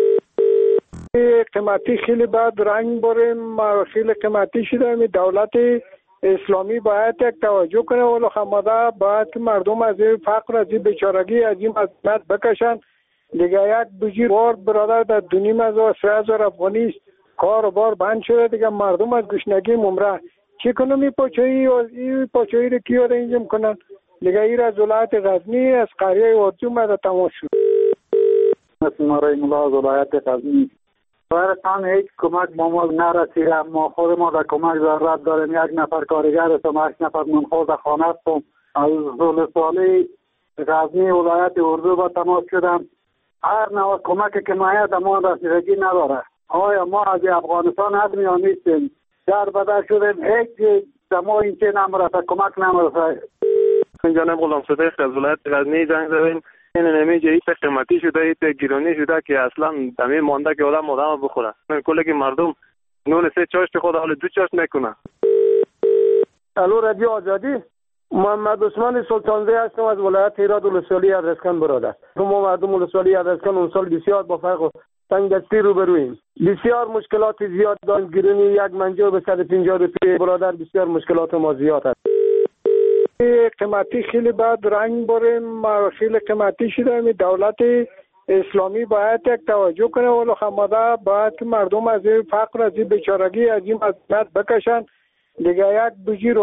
قیمتی خیلی بد رنگ بریم، خیلی قیمتی شده. می دولت اسلامی باید یک توجه کنه ولو خماده باید که مردم از این فقر، از این بیچارگی، از این مزمت بکشن. دیگه یک بجیر وارد برادر در 2,000 افغانی است، کار و بار بند شده دیگه، مردم از گشنگی ممره. چی کنم این پاچایی رو کیا رو اینجا کنن دیگه. این از ولایت غزنی از قریه آرزو مده تماس شد. مرای ملا از ولایت غزنی. برستان هیچ کمک با ما نرسیده، اما خود ما در کمک ضرورت داریم. 1 نفر کارگر هستم، 8 نفر منخوض خانه هستم. از زولستالی غزنی ولایت اردو با تماس شدم. هر نوع کمک که مایه در ما رسیدگی نداره. آیا ما از افغانستان هستیم یا نیستیم؟ در بدر شدیم، هیچ در ما این چه نمرسه، کمک نمرسه. جناب غلام صدیق از ولایت غزنی زنگ زدیم. این نمیجه ایت قیمتی شده، ایت گرانی شده که اصلا دمی مانده که آدم بخوره. کلی که مردم نون 3 چاشت خود حال 2 چاشت نکنه. الو رادیو آزادی، محمد عثمان سلطانزی هستم از ولایت هرات ولسوالی ادرسکن برادر. ما مردم ولسوالی ادرسکن اون سال بسیار با فرق و تنگدستی روبرویم. بسیار مشکلات زیاد داریم. گرونی 1 منجا به 150 روپیه برادر، بسیار مشکلات ما زیاد است. قیمتی خیلی بد رنگ بریم، خیلی قیمتی شده. می دولت اسلامی باید یک توجه کنه ولو خماده باید که مردم از این فقر، از این بیچارگی، از این مزمت بکشن. دیگه یک بجیر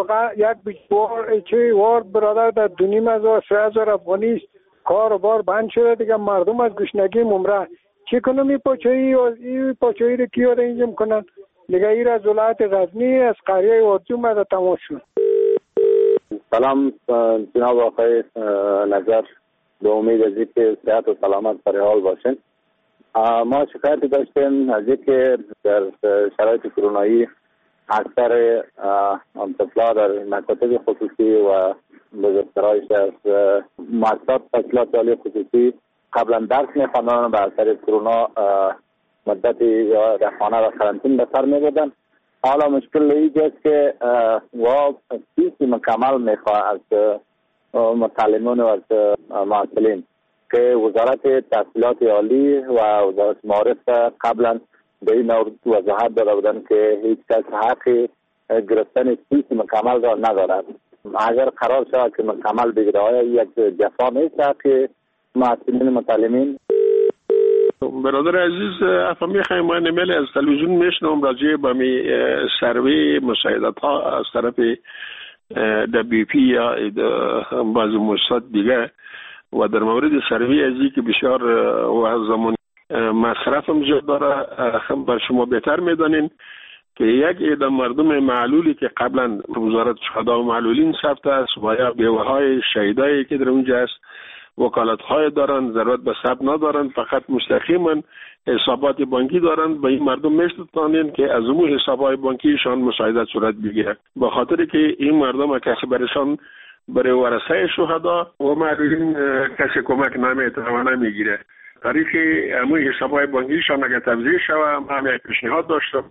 وارد برادر در 2,000 افغانی است، کار و بار بند شده دیگه، مردم از گشنگی ممره. چی کنم این پاچایی رو کیا رو اینجا کنن دیگه. این از ولایت غزنی از قریه آرزو مده تماس شد. سلام جناب آقای نظر، به امید از اینکه صحت و سلامت سر حال باشین. ما شکایتی داشتیم از اینکه در شرایط کرونایی اکثر طفلا در مکاتب خصوصی و بزرگترهایش از مؤسسات تحصیلات عالی خصوصی قبلا درس می‌خواندن و به اثر کرونا مدتی یا در خانه و قرنطین به سر می‌بردن. حالا مشکل اینجاست که و فیسی مکمل میخواه از متعلمین و از معلمین که وزارت تحصیلات عالی و وزارت معارف قبلا به این وضاحت داده بودن که هیچ کس حق گرفتن فیس مکمل را ندارد. اگر قرار شود که مکمل بگیره یک جفا نیست حق معلمین متعلمین. برادر عزیز، افهم میخوایم ما نمیل از تلویزیون میشنم راجع به می سروی مساعدت ها از طرف WP یا بعض مؤسسات دیگه و در مورد سروی ازی که بسیار و زمان مصرف هم زیاد داره، بر شما بهتر میدانین که یک عده مردم معلولی که قبلا وزارت شهدا و معلولین ثبت است و یا بیوه‌های شهیدایی که در اونجا است وکالت‌های دارن، ضرورت به ثبت ندارن، فقط مستقیما حسابات بانکی دارن. به این مردم میشتونین که از اون حسابات بانکیشان مساعدت صورت بگیره، به خاطر که این مردم کسی برشان برای ورثه شهدا و معلولین کسی کمک نمیتونه و نمیگیره. تاریخ همون حسابات بانکیشان اگر تبذیر شوه، من یک پیشنهاد داشتم.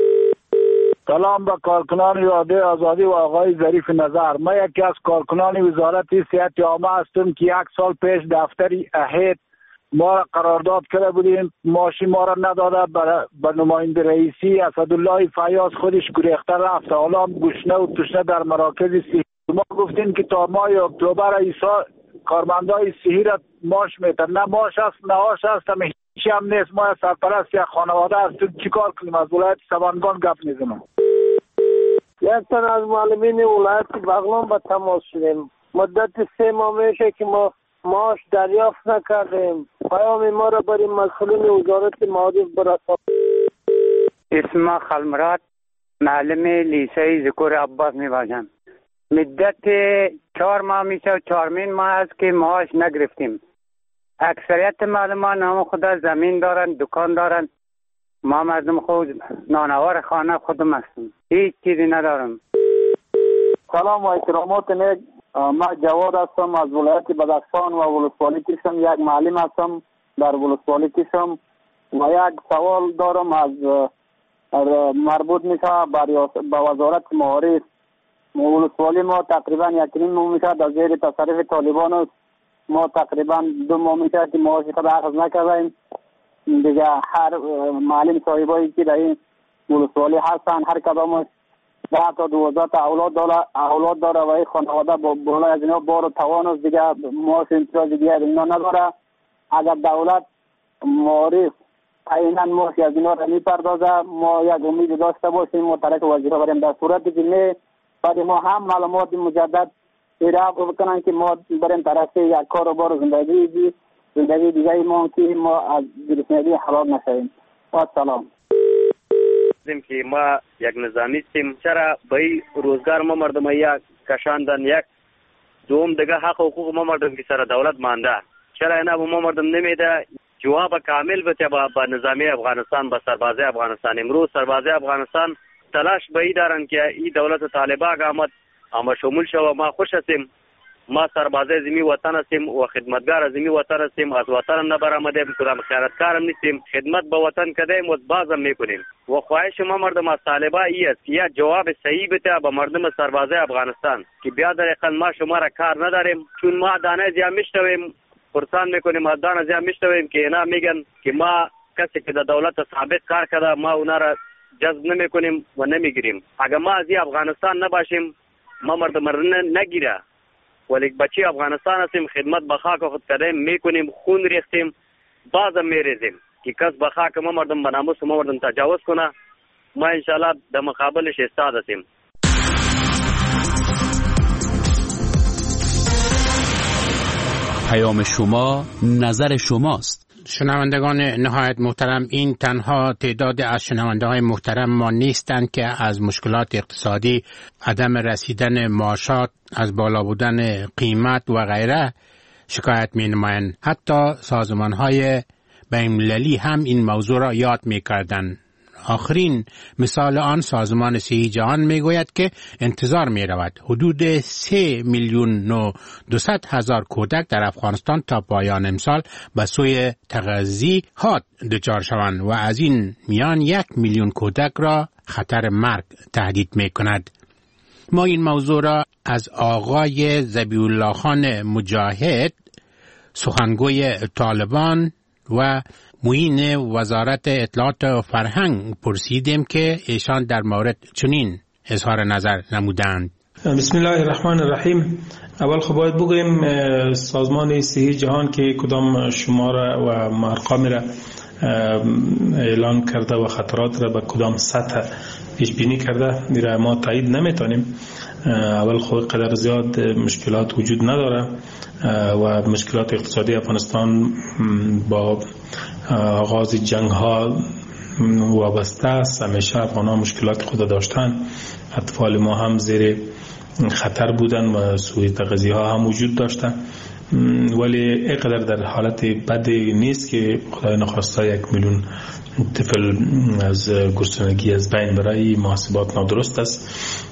سلام به کارکنان رادیو آزادی و آقای ظریف نظر. من یکی از کارکنان وزارت صحت عامه هستم که 1 سال پیش دفتری اهید ما را قرارداد کرده بودیم، معاش ما را نداده. به نماینده رئیسی اسدالله فیاض خودش گریخته رفت، حالا گشنه و تشنه در مراکز صحی. ما گفتیم که تا ماه اکتبر کارمندای صحی را معاش میتن، نه معاش است نه آش است، هیچی هم نیست. ما سرپرست یک خانواده هستیم، چیکار کنیم؟ از ولایت سبانگان گپ میزنم. یک تن از معلمین ولایت بغلان به تماس شدیم. مدت 3 ماه میشه که ما معاش دریافت نکردیم. پیام ما را برای مسئولین وزارت معارف برسانید. اسم خلمرات، معلم لیسه ذکر عباس میباشم. مدت 4 ماه میشه و 4مین ماه است که معاش نگرفتیم. اکثریت معلمان هم خدا زمین دارن، دکان دارن. ما مردم خود نانوار خانه خودم هستم، هیچ چیزی ندارم. سلام و احترامات نیک. من جواد هستم از ولایت بدخشان و ولسوالی کشم. یک معلم هستم در ولسوالی کشم و یک سوال دارم از مربوط میشه به وزارت معارف. ولسوالی ما تقریبا 1.5 ماه میشه در زیر تصرف طالبان است. ما تقریبا 2 ماه میشه که معاش خود اخذ نکردیم. دیگه هر معلم صاحبایی که در این ولسوالی هستن هر کدامش 10 تا 12 تا اولاد داره و این خانواده بالای از اینا بار و توان است، دیگه معاش امتیاز دیگه اینا نداره. اگر دولت معارف عینا معاش از اینا را میپردازه ما یک امید داشته باشیم ما ترک وظیفه بریم. در صورتی که نه بعد ما هم معلومات مجدد ارائه بکنن که ما بریم طرف یک کار و بار زندگی دیگه ما که ما از گرسنگی هلاک نشویم. و سلام. که ما یک نظامی هستیم، چرا به روزگار ما مردم یک کشاندن، یک دوم دیگه حق و حقوق ما مردم که سر دولت مانده، چرا اینا به ما مردم نمیده جواب کامل بده با نظامی افغانستان، با سربازی افغانستان. امروز سربازی افغانستان تلاش به ای دارن که این دولت طالبان آمد اما شمول شو. ما خوش هستیم، ما سربازی زمین وطن هستیم و خدمتگار زمین وطن هستیم، از وطن نبرآمدیم، کدام خیانتکار نیستیم، خدمت به وطن کردیم و بازم میکنیم. و خواهش ما مردم از طالبان ای است یا جواب صحیح بده به مردم سربازی افغانستان که بیا در اقل ما شما را کار نداریم، چون ما دانه زیاد میشتویم، پرسان میکنیم از دانه زیاد میشتویم که اینا میگن که ما کسی که در دولت ثابت کار کرده ما اونا را جذب نمیکنیم و نمیگیریم. اگر ما از افغانستان نباشیم ما مردم نگیره، ولی بچی افغانستان هستیم، خدمت به خاک خود کردیم، میکنیم، خون ریختیم، بازم میریزیم که کس به خاک ما مردم به ناموس ما مردم تجاوز کنه. ما انشاءالله در مقابلش ایستاد هستیم. پیام شما نظر شماست. شنوندگان نهایت محترم، این تنها تعداد از شنونده های محترم ما نیستند که از مشکلات اقتصادی، عدم رسیدن معاشات، از بالا بودن قیمت و غیره شکایت می نمایند. حتی سازمان های بین‌المللی هم این موضوع را یاد می کردن. آخرین مثال آن سازمان صحی جهان می گوید که انتظار می رود حدود 3,200,000 کودک در افغانستان تا پایان امسال به سوی تغذی حاد دچار شوند و از این میان 1,000,000 کودک را خطر مرگ تهدید می کند. ما این موضوع را از آقای ذبیح الله خان مجاهد، سخنگوی طالبان و معین وزارت اطلاعات و فرهنگ پرسیدیم که ایشان در مورد چنین اظهار نظر نمودند. بسم الله الرحمن الرحیم. اول خب باید بگویم سازمان صحی جهان که کدام شماره و ارقام را اعلان کرده و خطرات را به کدام سطح پیش بینی کرده میره ما تایید نمیتونیم. اول خود قدر زیاد مشکلات وجود نداره و مشکلات اقتصادی افغانستان با آغاز جنگ ها وابسته است. همیشه افغان ها مشکلات خود داشتن، اطفال ما هم زیر خطر بودن و سوء تغذیه ها هم وجود داشته، ولی اینقدر در حالت بد نیست که خدای نخواسته 1 میلیون طفل از گرسنگی از بین برای محاسبات نادرست است.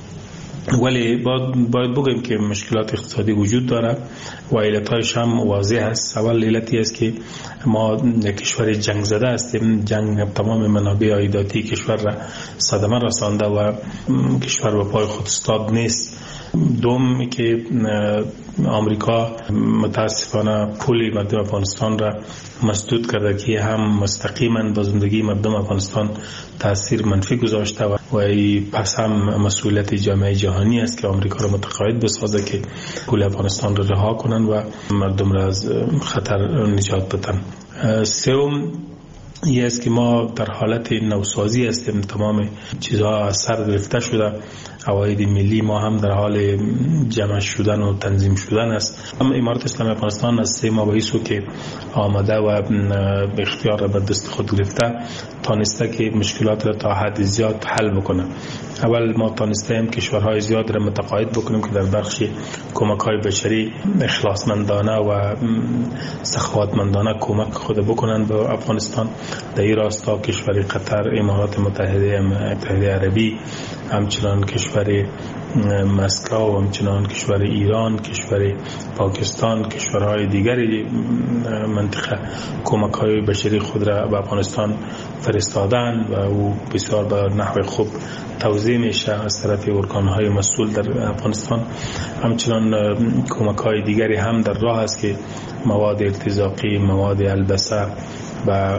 ولی باید بگیم که مشکلات اقتصادی وجود داره و علتهایش هم واضح است. اول علتی است که ما کشور جنگ زده هستیم، جنگ تمام منابع عایداتی کشور را صدمه رسانده و کشور به پای خود استاد نیست. دوم که آمریکا متاسفانه پول مردم افغانستان را مسدود کرده که هم مستقیما به زندگی مردم افغانستان تاثیر منفی گذاشته و پس هم مسئولیت جامعه جهانی است که آمریکا را متقاعد بسازه که پول افغانستان را رها کنند و مردم را از خطر نجات بدن. سوم این است که ما در حالت نوسازی هستیم، تمام چیزها از سر گرفته شده، عواید ملی ما هم در حال جمع شدن و تنظیم شدن است. اما امارت اسلامی افغانستان از 3 ماه بایسو که آمده و به اختیار را به دست خود گرفته تانسته که مشکلات را تا حد زیاد حل بکنه. اول ما تانستیم کشورهای زیاد را متقاعد بکنیم که در بخش کمک‌های بشری اخلاصمندانه و سخاوتمندانه کمک خود بکنند به افغانستان. در این راستا کشور قطر، امارات متحده عربی، همچنان کشور مسکو، همچنان کشور ایران، کشور پاکستان، کشورهای دیگری منطقه کمک‌های بشری خود را به افغانستان فرستادن و او بسیار به نحو خوب توزیع میشه از طرف ارگان‌های مسئول در افغانستان. همچنان کمک‌های دیگری هم در راه است که مواد ارتزاقی، مواد البسه و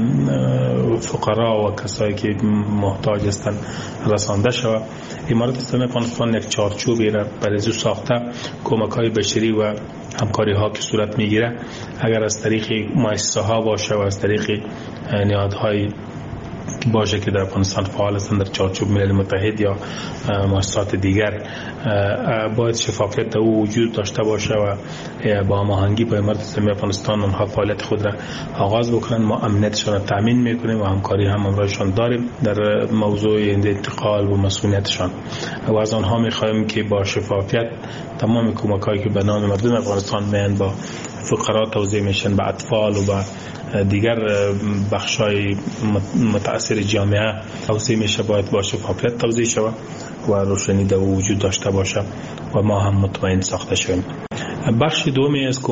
فقرا و کسایی که محتاج هستند رسانده شود. امارت اسلامی افغانستان یک چارچوبی را برای او ساخته، کمک‌های بشری و همکاری ها که صورت میگیره اگر از طریق مؤسسه ها باشه و از طریق نهادهای باشه که در افغانستان فعال هستند در چارچوب ملل متحد یا مؤسسات دیگر، باید شفافیت در او وجود داشته باشه و با هماهنگی با امارت اسلامی افغانستان آنها فعالیت خود را آغاز بکنن. ما امنیتشان را تامین میکنیم و همکاری هم امرایشان داریم در موضوع انتقال و مسئولیتشان و از آنها میخواهیم که با شفافیت تمام کمک‌هایی که به نام مردم افغانستان میان با فقرا توزیع میشن، به اطفال و به دیگر بخشای متأثر جامعه توزیع میشه، باید با شفافیت توزیع شود و روشنی در وجود داشته باشه و ما هم مطمئن ساخته شویم. بخش دومی از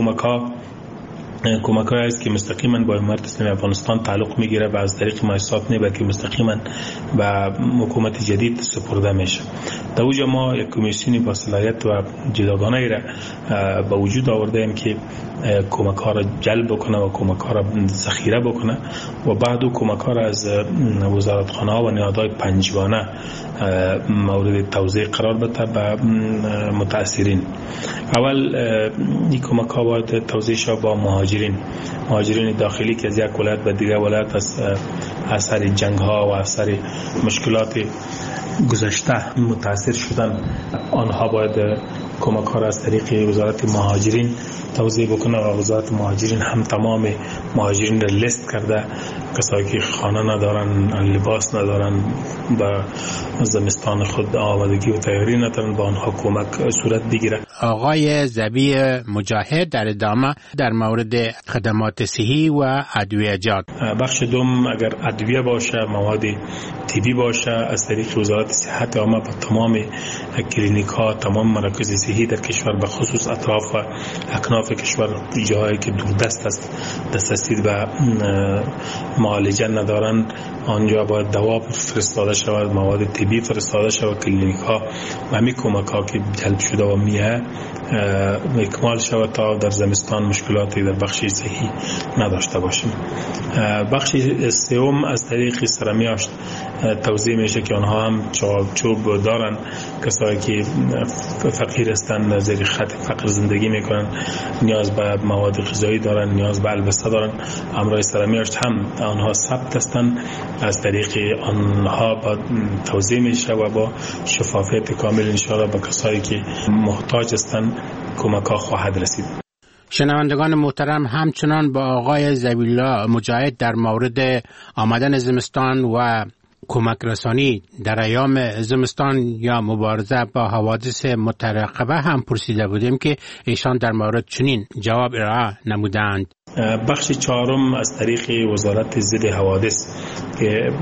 کمک‌هایی است که مستقیما با امارت اسلامی افغانستان تعلق میگیره و از طریق مؤسسات نه بلکه مستقیما به حکومت جدید سپرده میشه. در اوجا ما یک کمیسیونی با صلاحیت و جداگانه را به وجود آورده ایم که کمک‌ها را جلب بکنه و کمک‌ها را ذخیره بکنه و بعد او کمک‌ها را از وزارتخانه‌ها و نهادهای پنجگانه مورد توزیع قرار بده به متأثرین. اول این کمک‌ها باید توزیع شود با مهاجرین داخلی که از یک ولایت به دیگر ولایت از اثر جنگ‌ها و اثر مشکلات گذشته متأثر شدن، آنها باید کمک‌ها را از طریق وزارت مهاجرین توزیع بکنه و وزارت مهاجرین هم تمام مهاجرین را لیست کرده، کسایی که خانه ندارن، لباس ندارن، به زمستان خود آمادگی و تیاری ندارن، با آنها کمک صورت بگیره. آقای ذبیح مجاهد در ادامه در مورد خدمات صحی و ادویه‌جات. بخش دوم اگر ادویه باشه، مواد طبی باشه، از طریق وزارت صحت عامه با تمام کلینیک ها، تمام مراکز صحی در کشور به خصوص اطراف و اکناف کشور، جاهایی که دوردست است، دسترسی به معالجه ندارن، آنجا باید دوا فرستاده شود، مواد طبی فرستاده شود، کلینیک ها و همین کمک ها که جلب شده و میه اکمال شود تا در زمستان مشکلاتی در بخش صحی نداشته باشیم. بخش سوم از طریق سرمیاشت توزیع میشه که آنها هم چوب دارن. کسایی که فقیر هستند، زیر خط فقر زندگی میکنن، نیاز به مواد غذایی دارن، نیاز به البسه دارن، امرای سرمیاشت هم آنها ثبت هستند. از طریق آنها با توزیع میشه و با شفافیت کامل انشاءالله به کسایی که محتاج هستند کمک ها خواهد رسید. شنوندگان محترم، همچنان با آقای ذبیحالله مجاهد در مورد آمدن زمستان و کمک رسانی در ایام زمستان یا مبارزه با حوادث مترقبه هم پرسیده بودیم که ایشان در مورد چنین جواب ارائه نمودند. بخش چهارم از طریق وزارت ضد حوادث که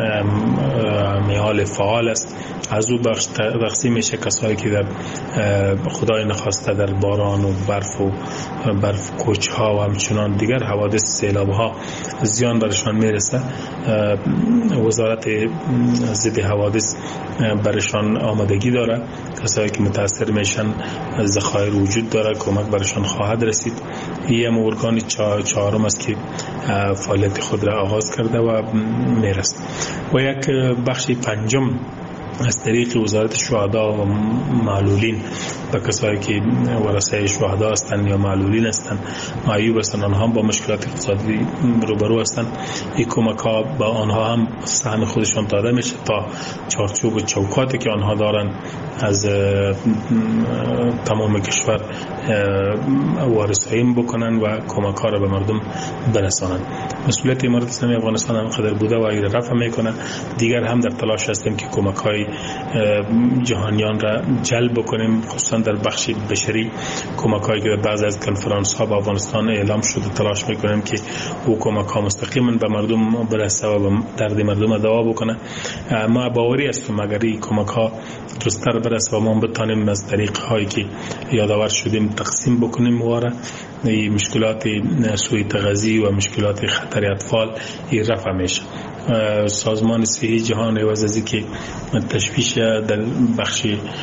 میال فعال است، از او بخش تقسیم میشه کسایی که در خدای نخواسته در باران و برف کوچ ها و همچنان دیگر حوادث سیلاب ها زیان برشان میرسه. وزارت ضد حوادث برشان آمادگی داره. کسایی که متاثر میشن ذخایر وجود داره، کمک برشان خواهد رسید. این ارگان چهارم است که فعالیت خود را آغاز کرده و میرسد. و یک بخش پنجم از طریق وزارت شهدا و معلولین به کسایی که ورثه شهدا هستند یا معلولین هستند، معیوب هستند، آنها با مشکلات اقتصادی روبرو هستند. این کمک ها با آنها هم سهم خودشان داده میشه تا چارچوب و چوکاتی که آنها دارن از تمام کشور وارسایی بکنن و کمک ها را به مردم برسانند. مسئولیت امارت اسلامی افغانستان هم قدر بوده و این رفع میکنه. دیگر هم در تلاش هستیم که کمک های جهانیان را جلب بکنیم، خصوصا در بخش بشری. کمک هایی که بعض از کنفرانس ها با افغانستان اعلام شده تلاش میکنیم که او کمک ها مستقیما به مردم برسه و به درد مردم دوا بکنه. ما باوری هستیم اگر این کمک ها درست‌تر برسه و ما بتانیم از طریق هایی که یادآور شدیم تقسیم بکنیم واره این مشکلات سوء تغذیه و مشکلات خطر اطفال این رفع میشه. سازمان صحی جهان عوض از که تشویش در بخش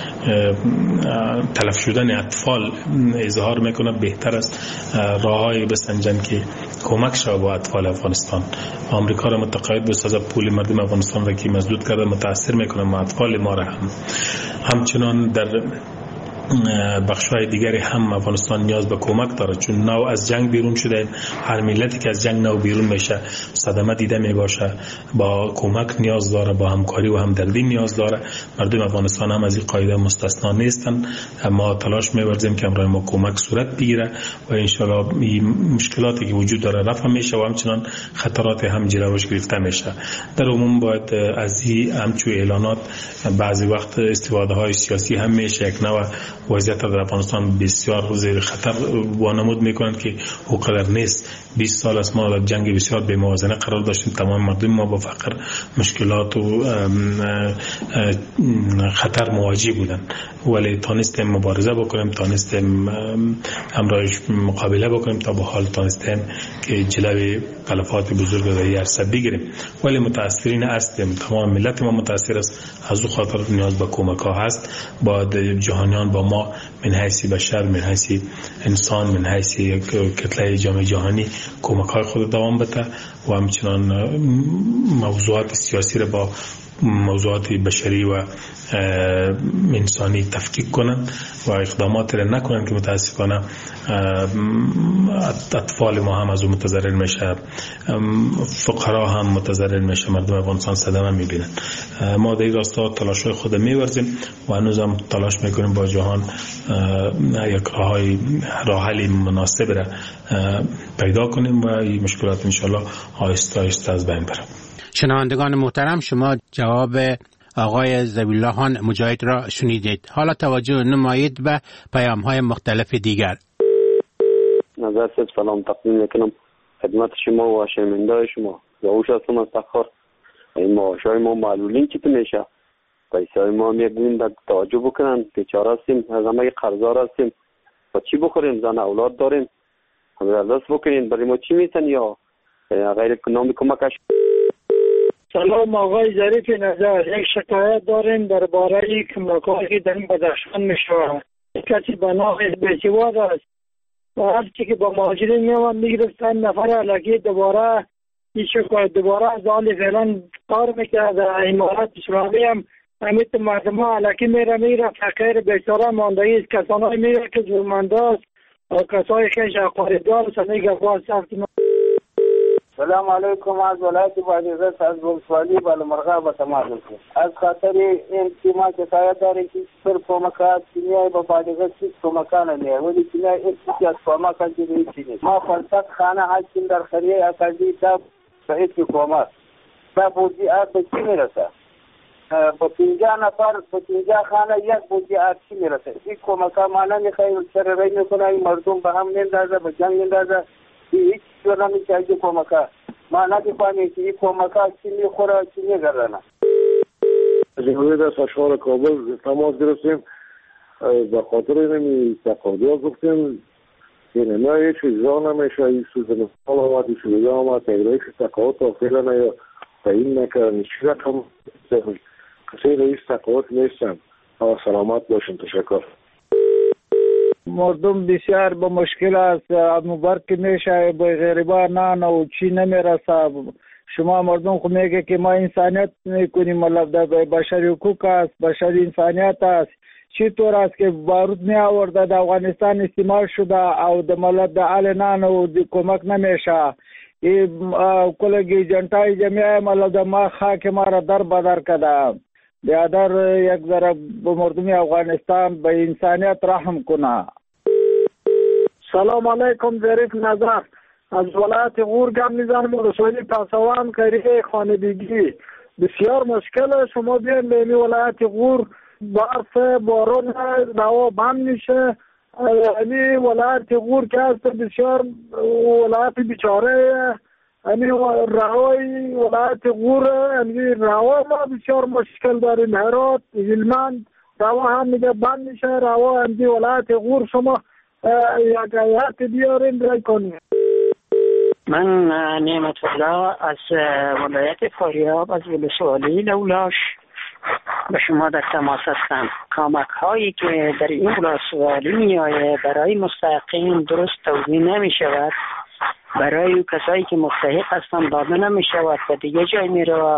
تلف شدن اطفال اظهار میکنه، بهتر است راههای بسنجن که کمک شود با اطفال افغانستان. آمریکا را متقاعد بسازه، پول مردم افغانستان را که مسدود کرده متاثر میکنه، ما اطفال ما را همچنان در بخش‌های دیگری هم افغانستان نیاز به کمک داره، چون نو از جنگ بیرون شده. هر ملتی که از جنگ نو بیرون میشه صدمه دیده میباشه، با کمک نیاز داره، با همکاری و همدردی نیاز داره. مردم افغانستان هم از این قاعده مستثنا نیستن. ما تلاش می‌ورزیم که امروز ما کمک صورت بگیره و انشالله این مشکلاتی که وجود داره رفع میشه و همچنان خطرات هم جلوش گرفته میشه. در عموم باید از این همچون اعلانات بعضی وقت استفاده‌های سیاسی هم میشه. یک نوع وضعیت در افغانستان بسیار زیر خطر وانمود میکنند که او قدر نیست. 20 سال است ما در جنگ بسیار بی موازنه قرار داشتیم، تمام مردم ما با فقر، مشکلات و خطر مواجه بودن، ولی تانستیم مبارزه بکنیم، تانستیم امرایش مقابله بکنیم، تا به حال تانستیم که جلوی تلفات بزرگ در این عرصه بگیریم. ولی متاثرین هستیم، تمام ملت ما متاثر است. از او خاطر نیاز به کمک ها هست. با جهانیان با ما من حیث بشر، من حیث انسان، من حیث یک کتله جامعه جهانی کمک های خود دوام بده و همچنان موضوعات سیاسی را با موضوعات بشری و انسانی تفکیک کنند و اقدامات را نکنند که متاسفانه اطفال ما هم از اون متضرر میشه، فقرا هم متضرر میشه، مردم افغانستان صدمه میبینند. ما در این راستا تلاش‌های خود میورزیم و هنوز هم تلاش میکنیم با جهان یک راه حل مناسب را پیدا کنیم و این مشکلات انشالله آهسته آهسته از بین بره. شنوندگان محترم، شما جواب آقای ذبیحالله خان مجاهد را شنیدید. حالا توجه نمایید به پیام‌های مختلف دیگر. نظر سلام تقدیم میکنم خدمت شما و شنوندگان شما. یوش هستم از تخار. این معاشای ما معلولین چی میشه؟ پیسای ما میگوین در توجه بکنن، بیچاره هستیم، از همه قرضدار هستیم. و چی بخوریم؟ زن اولاد داریم. همه دست بکنین برای ما چی میتن یا غیر نام کمکش. سلام آقای ظریف نظر، یک شکایت داریم درباره کمک‌هایی که در این بدخشان میشه. کسی به نام بیسواد است و هر چی که با مهاجرین میومد میگرفتن نفر علکی دوباره دوباره از حال فعلا کار میکرد. امارات اسلامی هم امیت مردم ها علکی میره فقیر بیچاره ماندهی است. کسانی میره که ظلمنده است و کسای خیش اقواردار سمیگ افغان سخت. سلام علیکم. از ولایت بادغیس از ولسوالی بالمرغا به تماس هستم. از خاطر این تیما شکایت داریم که پر کمکات چینی با بادغیس هیچ کمکان نیست ولی چینی هیچ از کمکان نیست. ما 500 خانه هستیم در خریه اکادی تا به هیچ کمک تا بودی آب به چی میرسه؟ با 50 نفر با 50 خانه یک بودی آب چی میرسه؟ این کمکان ما نمیخوایم سر رای میکنه مردم به هم نندازه به جنگ نندازه. هیچ جور نمیشه که کمکا ما نمیفهمیم که این کمکا چی میخوره چی میگردنه. از این از اشغال کابل تماس گرفتیم به خاطر اینمی تقاضا گفتیم که نه هیچ اجرا نمیشه. این سوز نفال آمد این شده آمد تغییرش تقاضا تا فعلا یا تعیین نکردن چی رقم کسی رئیس تقاضا نیستن. سلامت باشین. تشکر. مردم بسیار با مشکل است. مبارک میشه با غریبا نه و چی نمیرسه. شما مردم خود میگه که ما انسانیت میکنیم مطلب بشری حقوق است بشری انسانیت است. چی طور است که بارود می آورده در افغانستان استعمال شده او در مطلب در حال نه و کمک نمیشه. کلگی جنتای جمعه مطلب ما خاک ما را در بدر کده. بیادر یک ذره به مردمی افغانستان به انسانیت رحم کنه. سلام علیکم. ظریف نظر از ولایت غور گم میزنم و رسولی پاسوان کریه خانگی. بسیار مشکل شما بیان به این ولایت غور برف بارون روا بند میشه. این ولایت غور که هست بسیار ولایت بیچاره. یعنی راوی ولایت غور یعنی راوا ما بسیار مشکل داریم. هرات هلمند راوا هم میگه بند میشه. راوا یعنی ولایت غور شما یک هیئت بیارین رای کنیم. من نعمت الله از ولایت فاریاب از ولسوالی لولاش به شما در تماس هستم. کمک هایی که در این ولسوالی می آید برای مستحقین درست توزیع نمی شود. برای کسایی که مستحق هستند داده نمی شود و دیگه جای می رو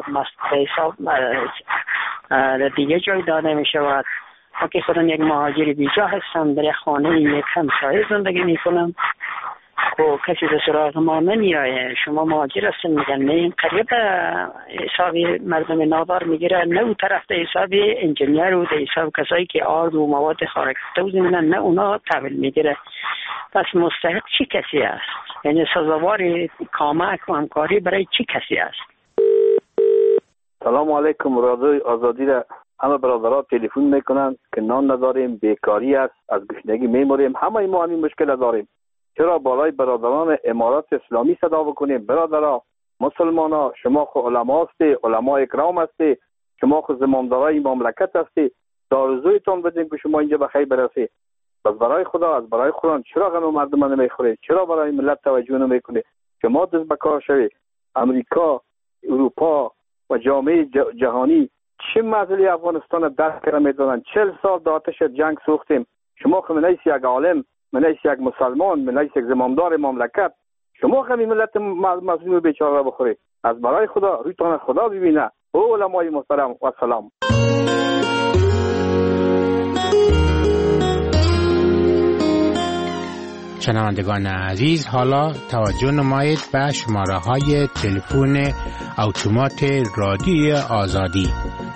دیگه جای داده می شود. ما که خودم یک مهاجر بیجا هستم در یک خانه یک همسایه زندگی می کنم و کسی به سراغ ما نمی آید. شما مهاجر هستن میگن نه این قریب حساب مردم نادار میگیره نه او طرف در حساب انجینیر و در حساب کسایی که آرد و مواد خارق توزیع میدن نه اونا تحویل میگیره. پس مستحق چی کسی است؟ یعنی سزاوار کمک و همکاری برای چی کسی است؟ سلام علیکم. رادیوی آزادی را همه برادرها تلفن میکنن که نان نداریم بیکاری است از گشنگی میموریم. همه ما همین مشکل داریم. چرا بالای برادران امارات اسلامی صدا بکنیم؟ برادرها مسلمانا شما خو علما هستی علما اکرام هستی شما خو زمامدارای مملکت هستی دارزویتون بدین که شما اینجا بخیر برسی. بس برای خدا از برای قرآن چرا غم مردم نمیخورید؟ چرا برای ملت توجه نمیکنید؟ شما دست بکار شوید. امریکا اروپا و جامعه جهانی چه مسئله افغانستان درک کرده میدونن. 40 سال در آتش جنگ سوختیم. شما خو منیس یک عالم منیس یک مسلمان منیس یک زمامدار مملکت شما خو ملت مظلوم بیچاره بخورید. از برای خدا رویتان خدا ببینه. او علمای محترم و سلام. شنوندگان عزیز حالا توجه نمایید به شماره های تلفن اتومات رادیوی آزادی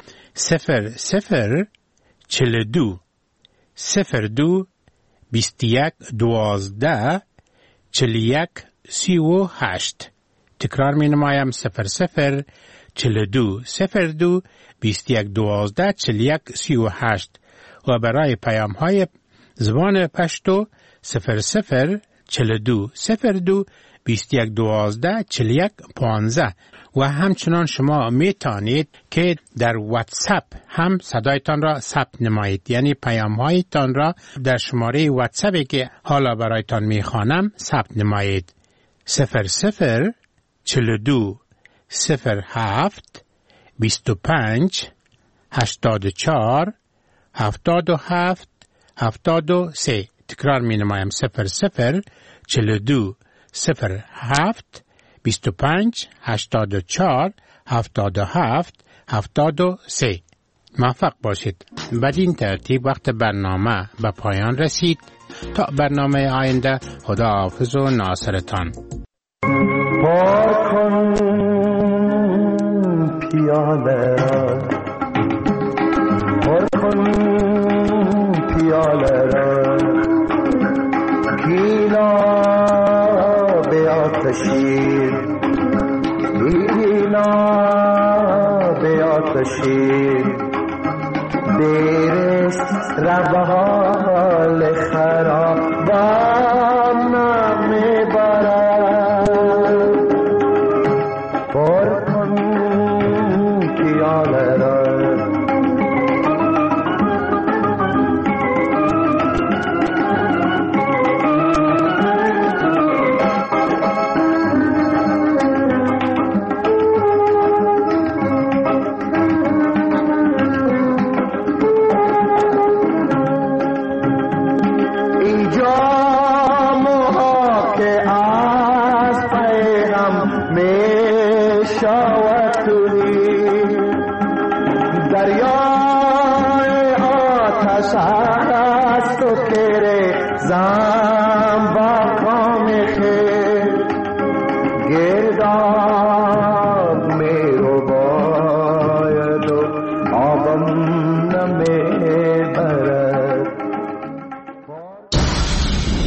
00 42 02 21 12 41 38. تکرار می نمایم 00 42 02 21 12 41 38 و برای پیام های زبان پشتو 00 42 02 21 12 41 15 و همچنان شما می توانید که در واتساپ هم صدایتان را ثبت نمایید، یعنی پیام هایتان را در شماره واتساپی که حالا برایتان می خوانم ثبت نمایید 00 42 07 25 84 77 73. تکرار می نمایم 00 42 07 25 84 77 73. موفق باشید. بدین ترتیب وقت برنامه به پایان رسید. تا برنامه آینده، خداحافظ و ناصرتان. پاک کن پیاله را، پر کن پیاله را، گیلا به آتشین، گیلا به آتشین، دیرست روال خرابم نمیبرد. پر کن پیاله را، دریای آتش است و کره زن